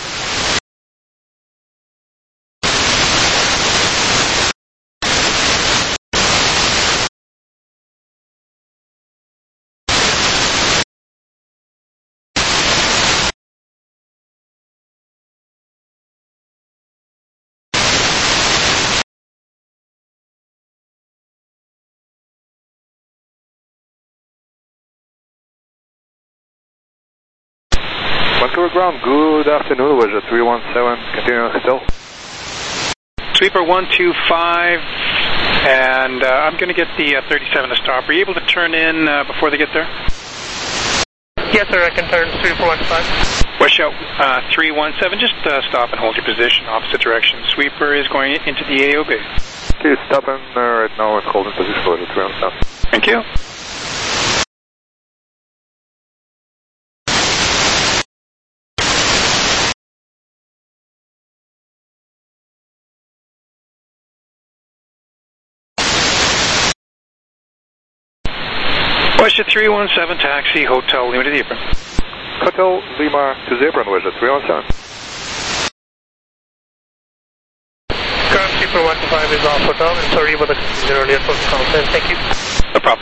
Vancouver ground, good afternoon, was a 317, continuing still.
Sweeper 125, and I'm going to get the 37 to stop. Are you able to turn in before they get there?
Yes, sir, I can turn sweeper 125.
West out 317, just stop and hold your position, opposite direction. Sweeper is going into the AOB.
Okay, stopping right now and holding position for the 317.
Thank you. West 317, taxi, Hotel Lima to the apron.
Hotel Lima to the apron, West 317.
Ground sweeper 125 is off hotel, and sorry about the confusion earlier for the call. Thank you.
No problem.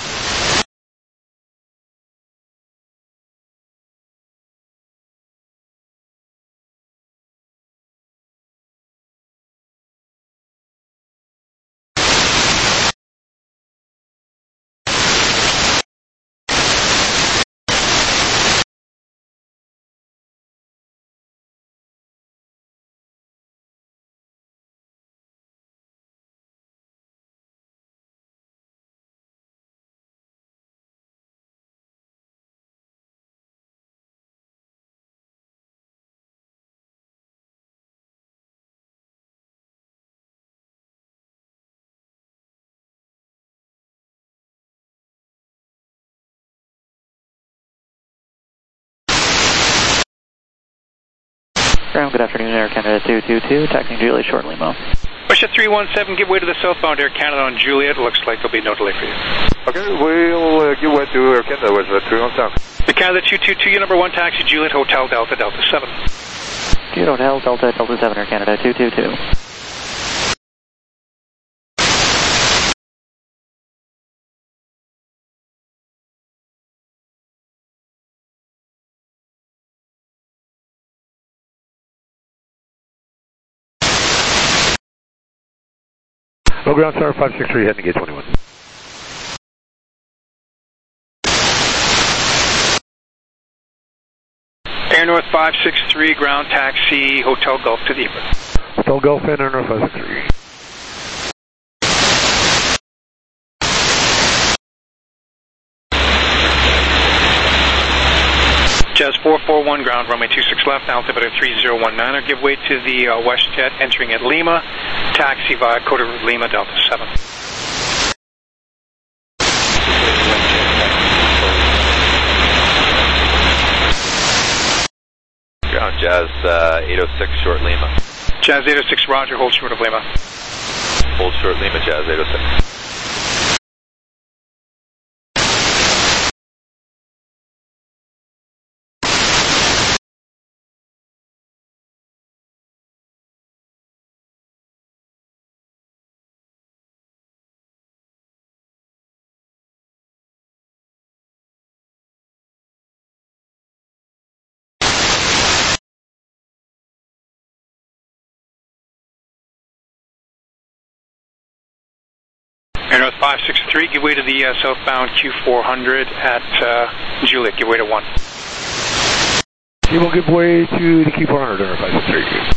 Good afternoon, Air Canada 222, taxiing Juliet, short Limo.
West 317, give way to the southbound Air Canada on Juliet. Looks like there'll be no delay for you.
Okay, we'll give way to Air Canada with 317.
The Canada 222, you number 1 taxi, Juliet, Hotel Delta, Delta 7.
Juliet Hotel, Delta, Delta 7, Air Canada 222.
Low ground star 563, heading to gate 21.
Air North 563, ground taxi, Hotel Gulf to the apron.
Hotel Gulf and Air North 563.
Jazz 441, ground runway 26 left, altimeter 3019er, give way to the WestJet entering at Lima, taxi via Coda Route Lima, Delta 7.
Ground Jazz 806, short Lima.
Jazz 806, roger, hold short of Lima.
Hold short Lima, Jazz 806.
Air North 563, give way to the southbound Q400 at Juliet, give way to 1.
Team will give way to the Q400, Air North 563.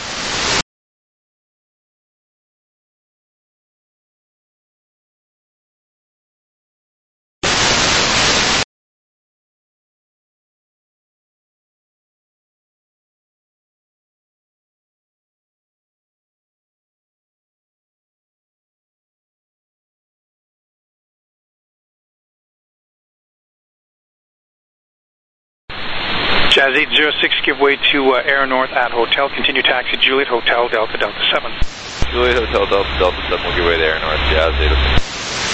Jazz 806, give way to Air North at Hotel, continue taxi Juliet, Hotel, Delta, Delta 7.
Juliet, Hotel, Delta, Delta 7, we'll give way to Air North, Jazz 806.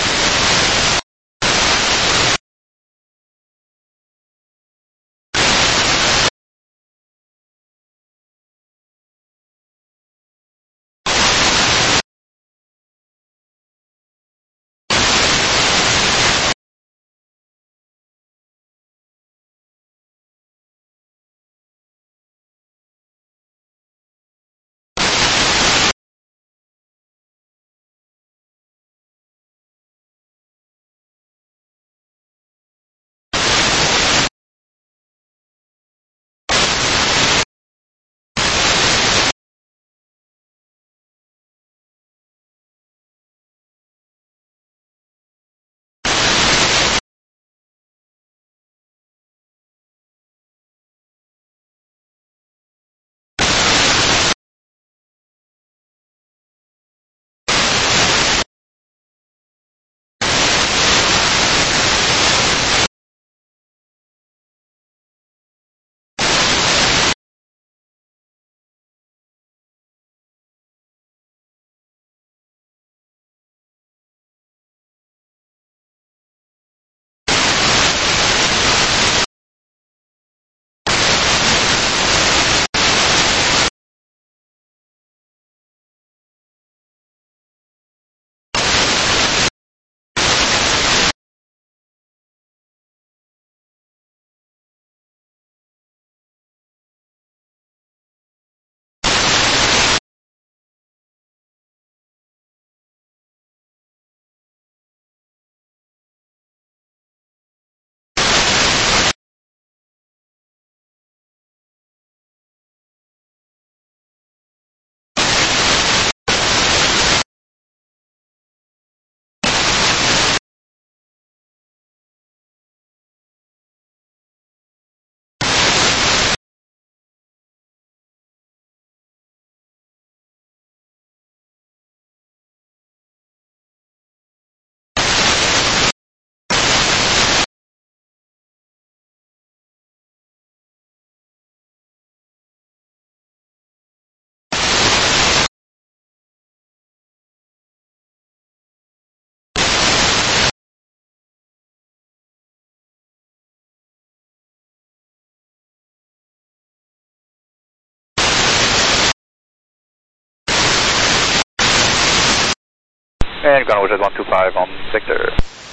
And ground Wishes 125 on Victor.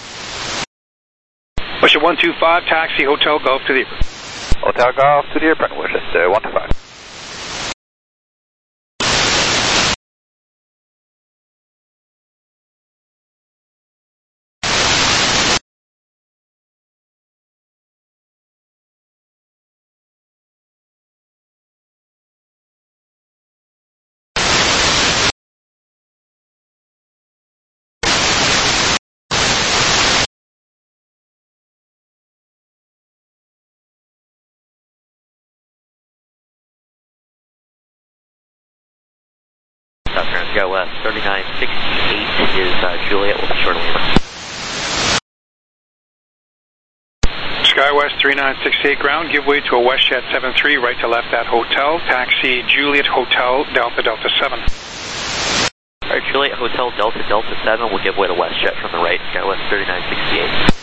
Wishes 125, taxi Hotel Golf to the apron.
Hotel Golf to the apron, Wishes 125.
SkyWest 3968 is Juliet, will be short of Lima.
SkyWest 3968 ground, give way to a WestJet 73, right to left at hotel, taxi Juliet Hotel, Delta Delta 7.
Alright, Juliet Hotel, Delta Delta 7 will give way to WestJet from the right, SkyWest 3968.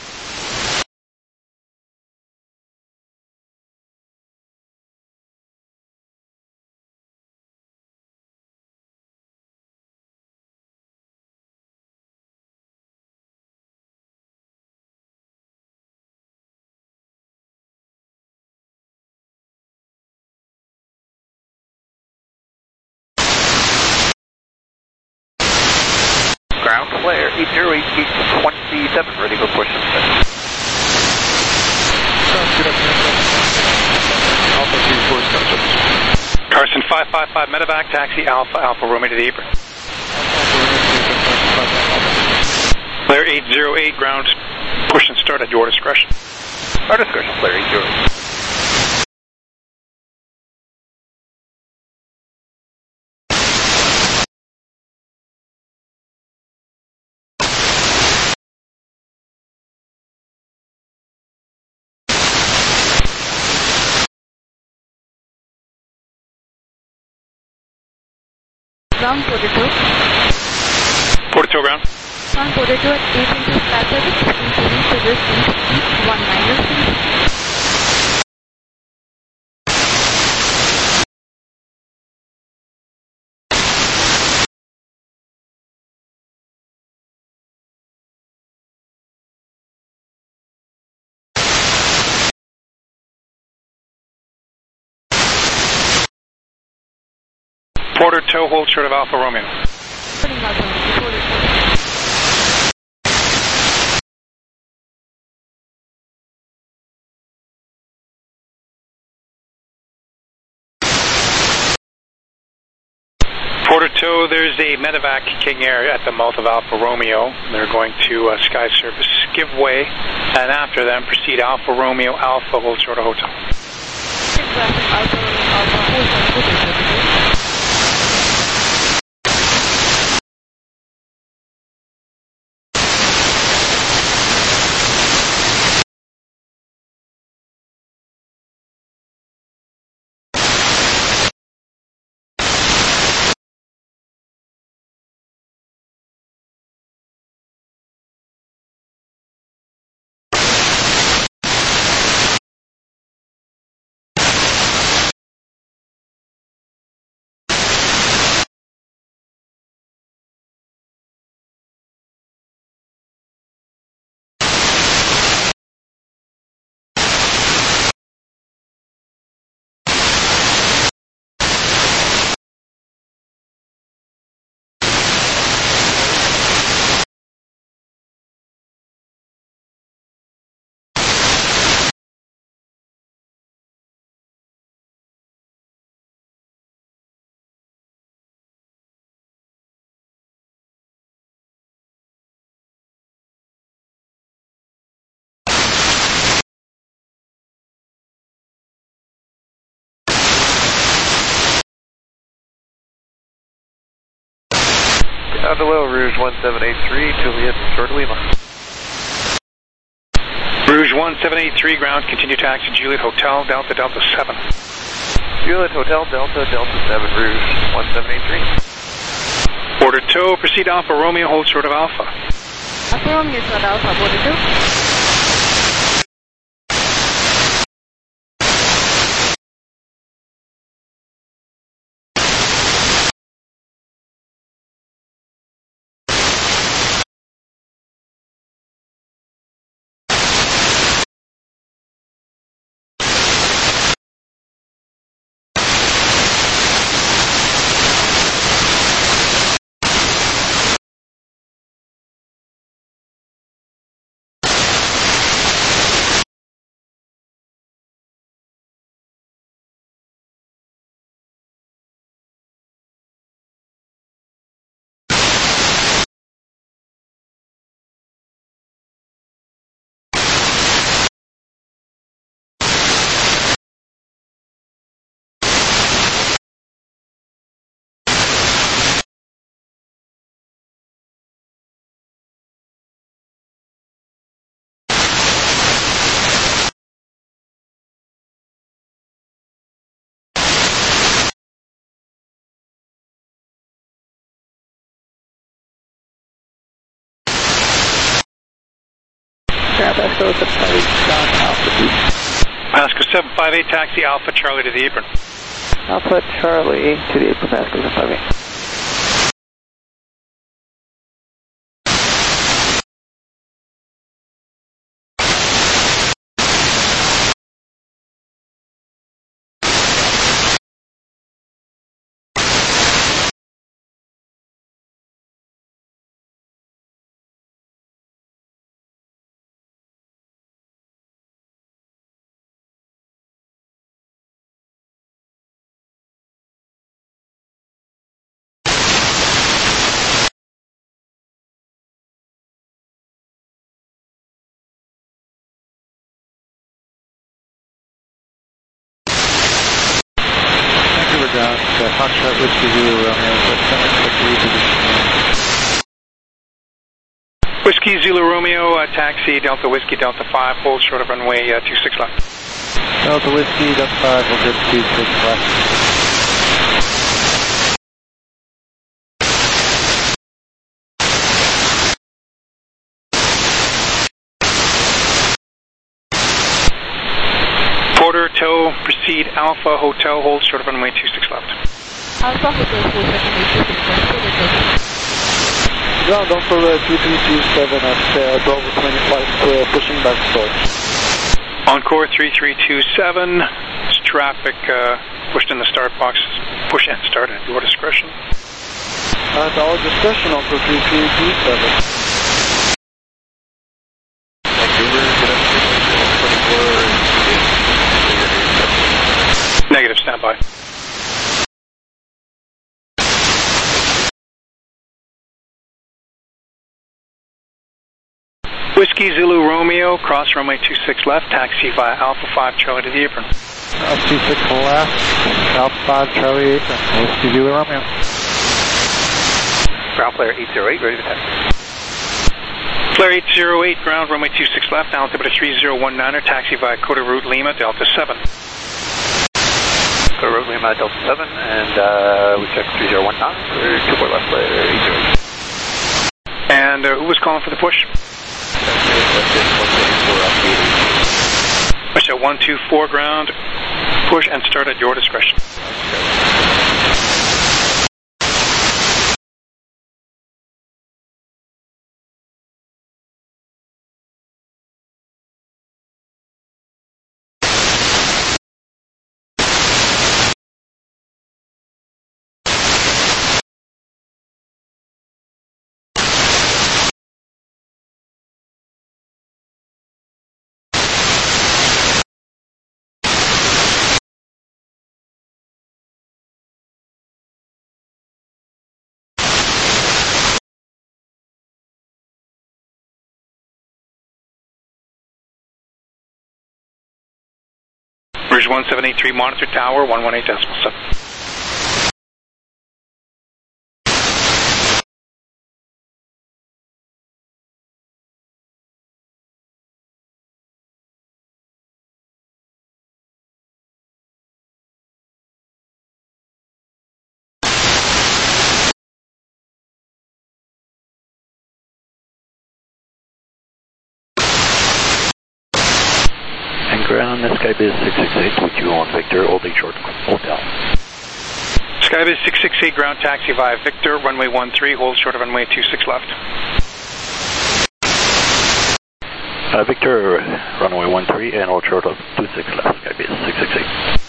Ground clear, 808-27, ready to push in.
Alpha 34 Carson 555 medevac, taxi Alpha Alpha Romeo to the apron. Clear 808 ground, push and start at your discretion.
Our discretion, clear 808.
Ground Potato.
Potato ground.
Ground Potato at 8 into flat service, 15 to this into east, 1 minus.
Porter toe hold short of Alpha Romeo. Porter toe, there's a medevac King Air at the mouth of Alpha Romeo. They're going to Sky Service. Give way, and after them proceed Alpha Romeo Alpha hold short of hotel.
Out the well, Rouge 1783, Juliet, short of Lima.
Rouge 1783 ground, continue taxi Juliet Hotel, Delta Delta 7.
Juliet Hotel, Delta Delta 7, Rouge 1783.
Porter toe, proceed Alpha Romeo, hold short of Alpha.
Alpha Romeo short Alpha, Porter toe.
Ground Pasco 758, John Alpha 2.
Pasco 758, taxi Alpha Charlie to the apron.
Alpha Charlie to the apron, Pasco 758.
Foxtrot Whiskey Zulu Romeo,
Whiskey Zulu Romeo, taxi Delta Whiskey Delta 5, hold short of runway 26 left.
Delta Whiskey Delta 5, hold good 26 left.
Porter, tow, proceed Alpha Hotel, hold short of runway 26 left.
Alpha Hotel, hold short of runway 26 left.
Ground on for 2327 at Bravo 25, pushing back start.
Encore 3327, it's traffic pushed in the start box, push and start at your discretion.
At our discretion on for 3327.
Negative, standby. Whiskey Zulu Romeo, cross runway 26 left, taxi via Alpha 5 Charlie to the apron.
26 left, Alpha 5 Charlie apron, Whiskey Zulu Romeo.
Ground Flare 808, ready to taxi.
Flare 808, ground runway 26 left, altimeter 3019er, taxi via Coda Route Lima, Delta 7.
Coda Route Lima, Delta 7, and we check 3019 for 24 left, Flare 808.
And who was calling for the push? Push at 124 ground, push and start at your discretion. Bridge 1783, monitor tower 118.7.
Ground, Skybiz 668 with you on Victor, Old Lake Shore Hotel.
Skybiz 668, ground taxi via Victor, runway 13, hold short of runway 26 left.
Victor, runway 13 and hold short of 26 left, Skybiz 668.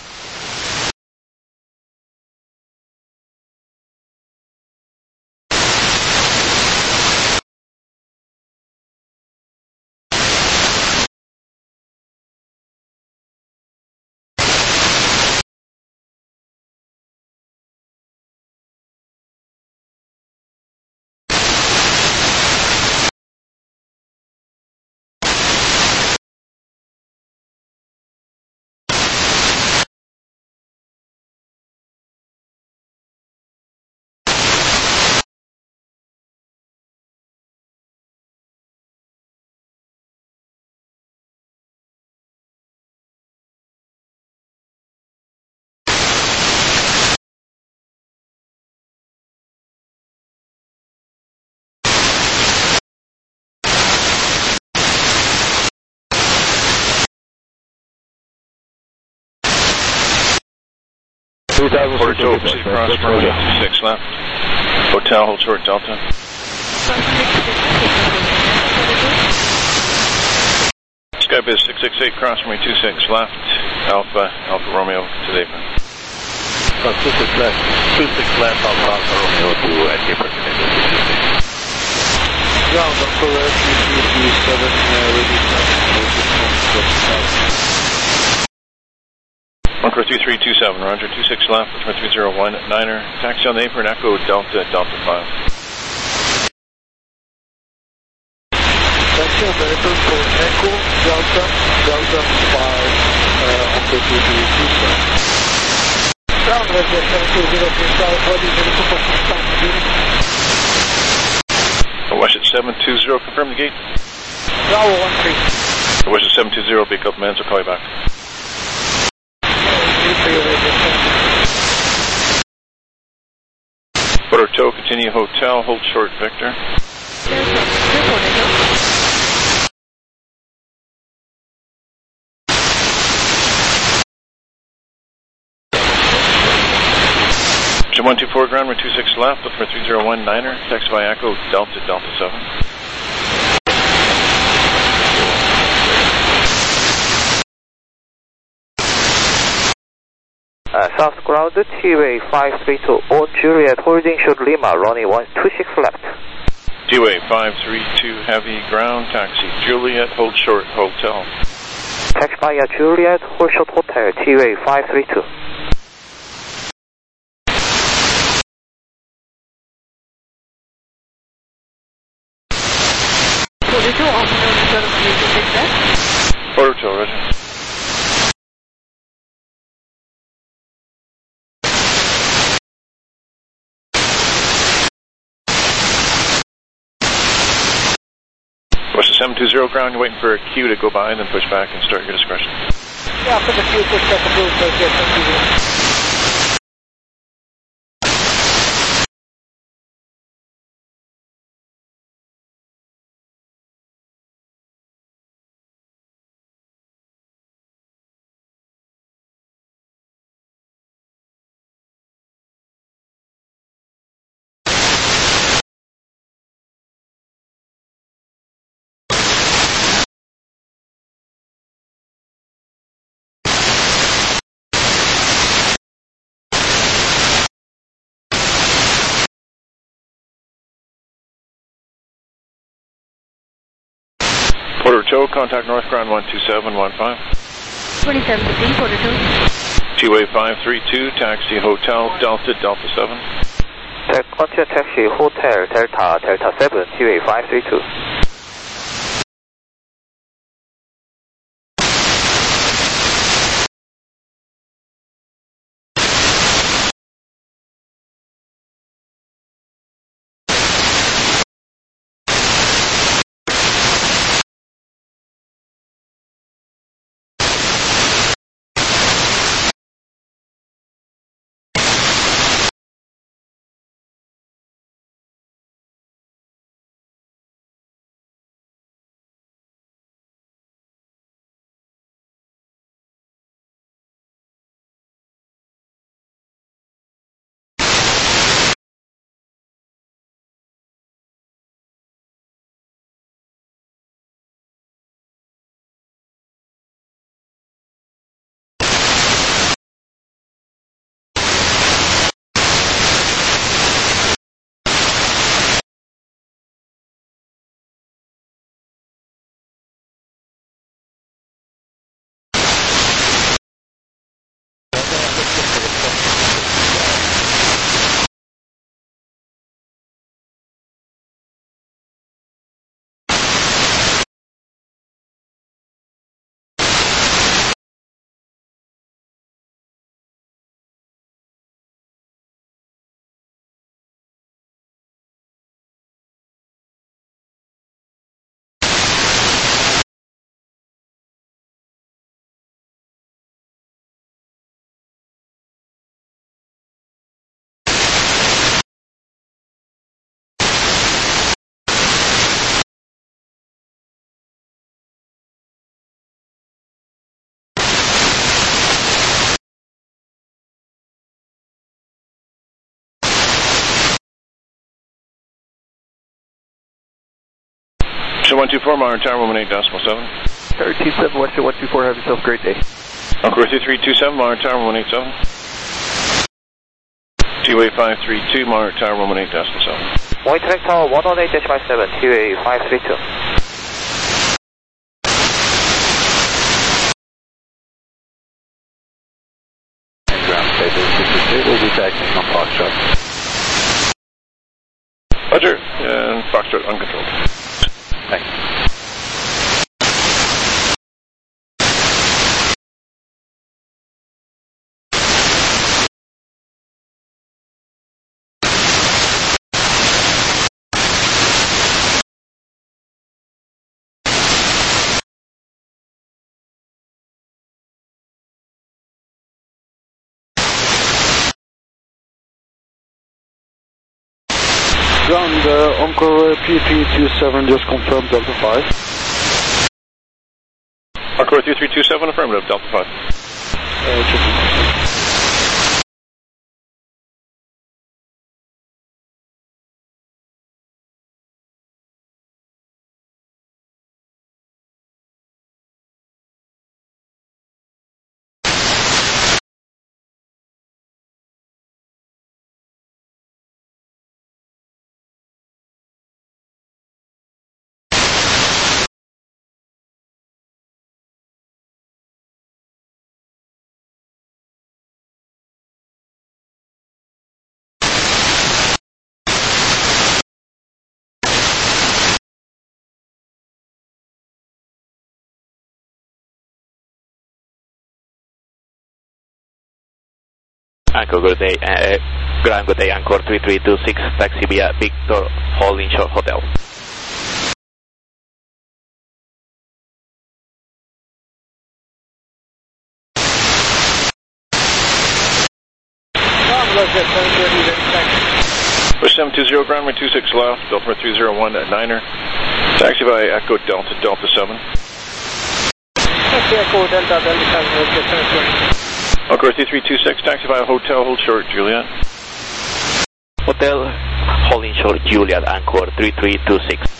Quarter to Pacific Cross, runway 26 left. Hotel, hold short, Delta. Skybiz 668, cross runway 26 left. Alpha Romeo to the apron.
26 left, Alpha Romeo to apron.
Ground Uncle 3337, ready
Encore 3327, roger, 26 left, 301-9er, taxi on the apron, Echo Delta, Delta 5.
Taxi on the apron for Echo Delta, Delta 5, on the 3327. Ground resident 72035, body medical for
West 720, confirm the gate.
Bravo 13.
West 720, be a couple minutes, I'll call you back. Quarter toe, continue hotel, hold short, Victor. Jim 124 ground, we're 26 left, look for 301-9er, taxi by Echo, Delta, Delta 7.
South ground, T-Way 532, all Juliet, holding short Lima, running 126 left.
T-Way 532, heavy ground, taxi, Juliet, hold short, hotel.
Taxi via Juliet, hold short hotel, T-Way 532.
Quarter toe, roger. What's the 720 ground? You're waiting for a cue to go by and then push back and start your discretion.
Yeah, for the cue, push back and move,
Quarter toe, contact north ground 12715.
2715, quarter toe.
T-Way 532, taxi hotel, Delta, Delta 7.
Continue taxi, hotel, Delta, Delta 7, T-Way 532.
124, monitor tower 118.7.
Tower 27, Western 124, have yourself a great day.
Encore 3327, monitor tower 187. T-Way 532, monitor tower 118.7.
Monitor tower 118.7, T-Way 532.
We'll be taxiing on Foxtrot.
Roger, and Foxtrot uncontrolled.
Thanks.
Ground, Encore PP27, just confirmed Delta 5.
Encore 3327, affirmative, Delta 5.
Anchor, good day. Grand, good day. Anchor 3326, taxi via Victor Holding Short Hotel.
Push 720, ground runway 26 left, Delta 301 at 9er. Taxi via Echo Delta, Delta 7.
Taxi Echo Delta, Delta 7.
Encore 3326, taxi via Hotel, hold short, Juliet.
Hotel, holding short, Juliet, Anchor 3326.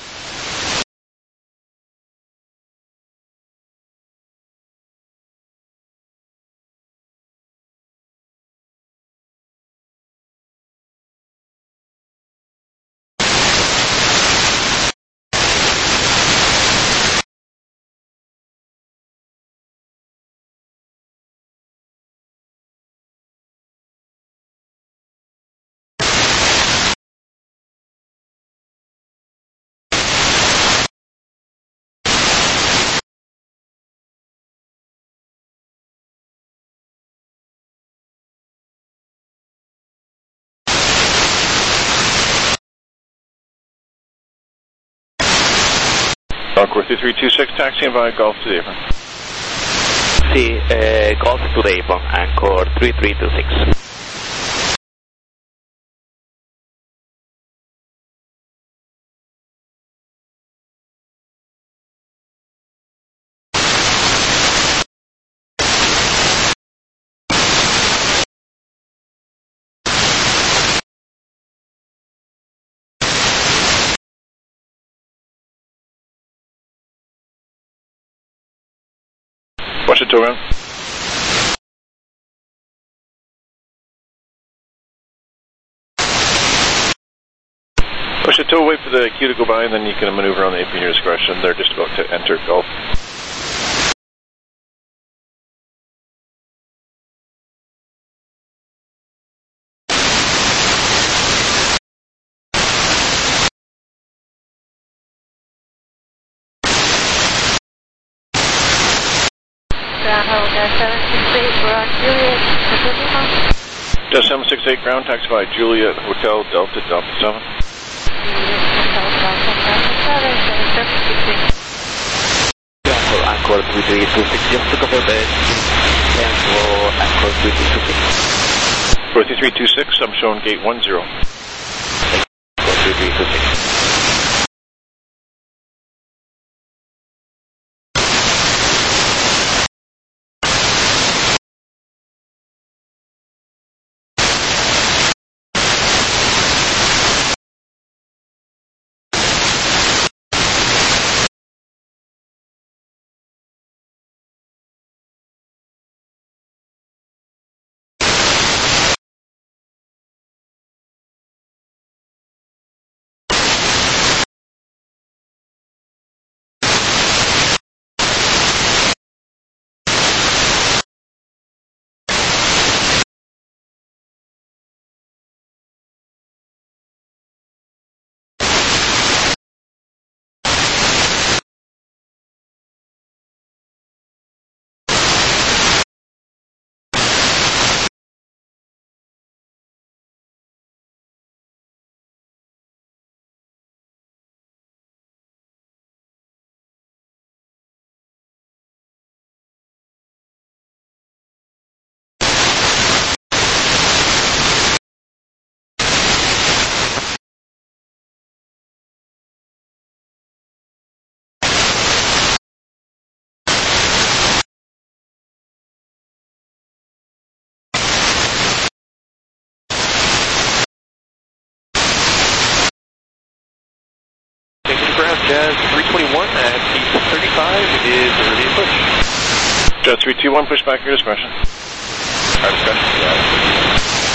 Encore 3326, taxiing via Golf to the apron.
Sì, Golf to the apron, Anchor 3326.
Watch the tow round. Push the tow, wait for the queue to go by, and then you can maneuver on the AP at your discretion. They're just about to enter Gulf. Delta 768 ground, taxi by Juliet Hotel Delta Delta 7.
Anchor 3326, just to confirm the cancel Anchor 3326.
4326, I'm showing gate 10.
Anchor 3326.
Jazz 321 at seat 35 is early approach.
Jazz 321, push back your discretion.
Our discretion, yeah.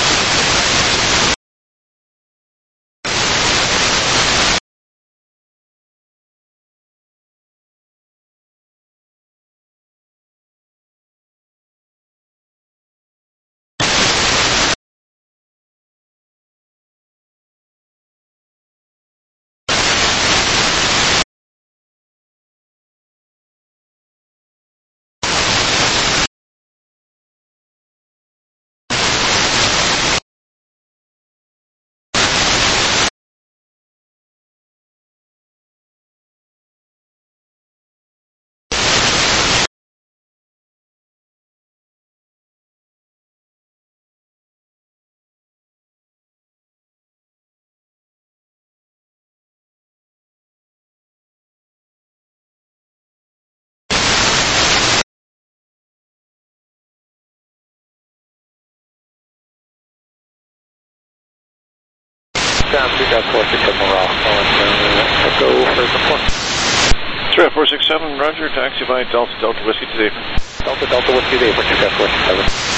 Down 3.467 Ross, go for support.
3.467, roger, taxi by Delta Delta Whiskey to the apron.
Delta Delta Whiskey to the apron, 3.467.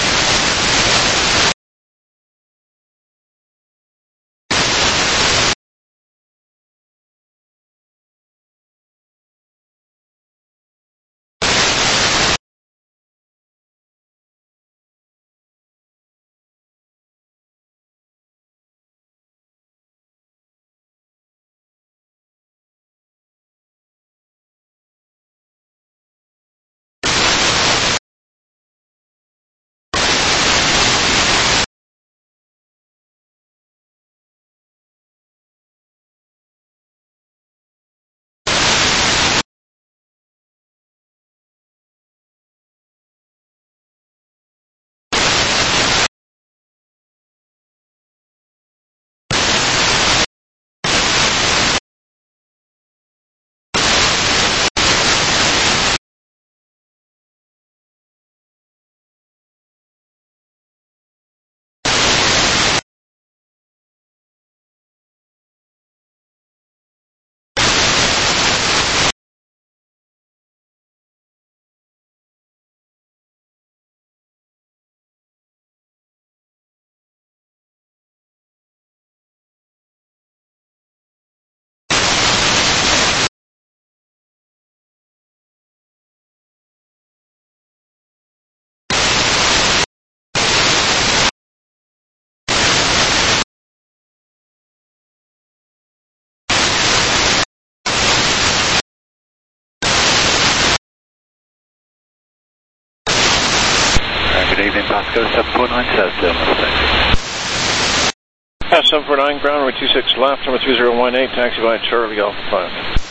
Good evening, Pasco 749, says
Pass 749, ground runway 26 left, number 3018, taxi by Charlie Alpha 5.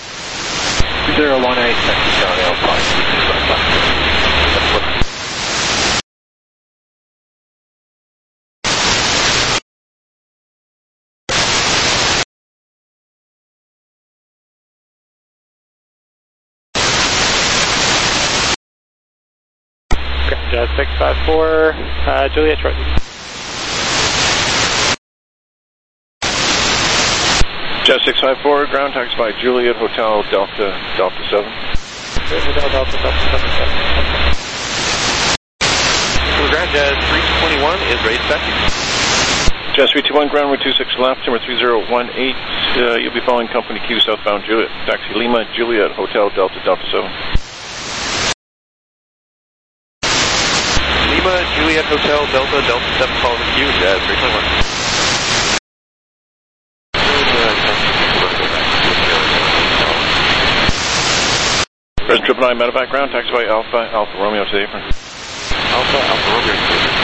3018, taxi Charlie Alpha 5.
Jazz 654, Juliet short.
Jazz 654, ground taxi by Juliet Hotel Delta Delta 7.
Hotel Delta Delta 7.
Ground Jazz 321 is ready to taxi.
Jazz 321, ground runway 26 left, number 3018. You'll be following Company Q southbound Juliet. Taxi Lima Juliet Hotel Delta Delta 7.
Lima Juliet Hotel Delta Delta 7 following Q, Jazz 321. Present 999 medevac ground, taxi by Alpha Romeo to the apron. Alpha Romeo to the apron.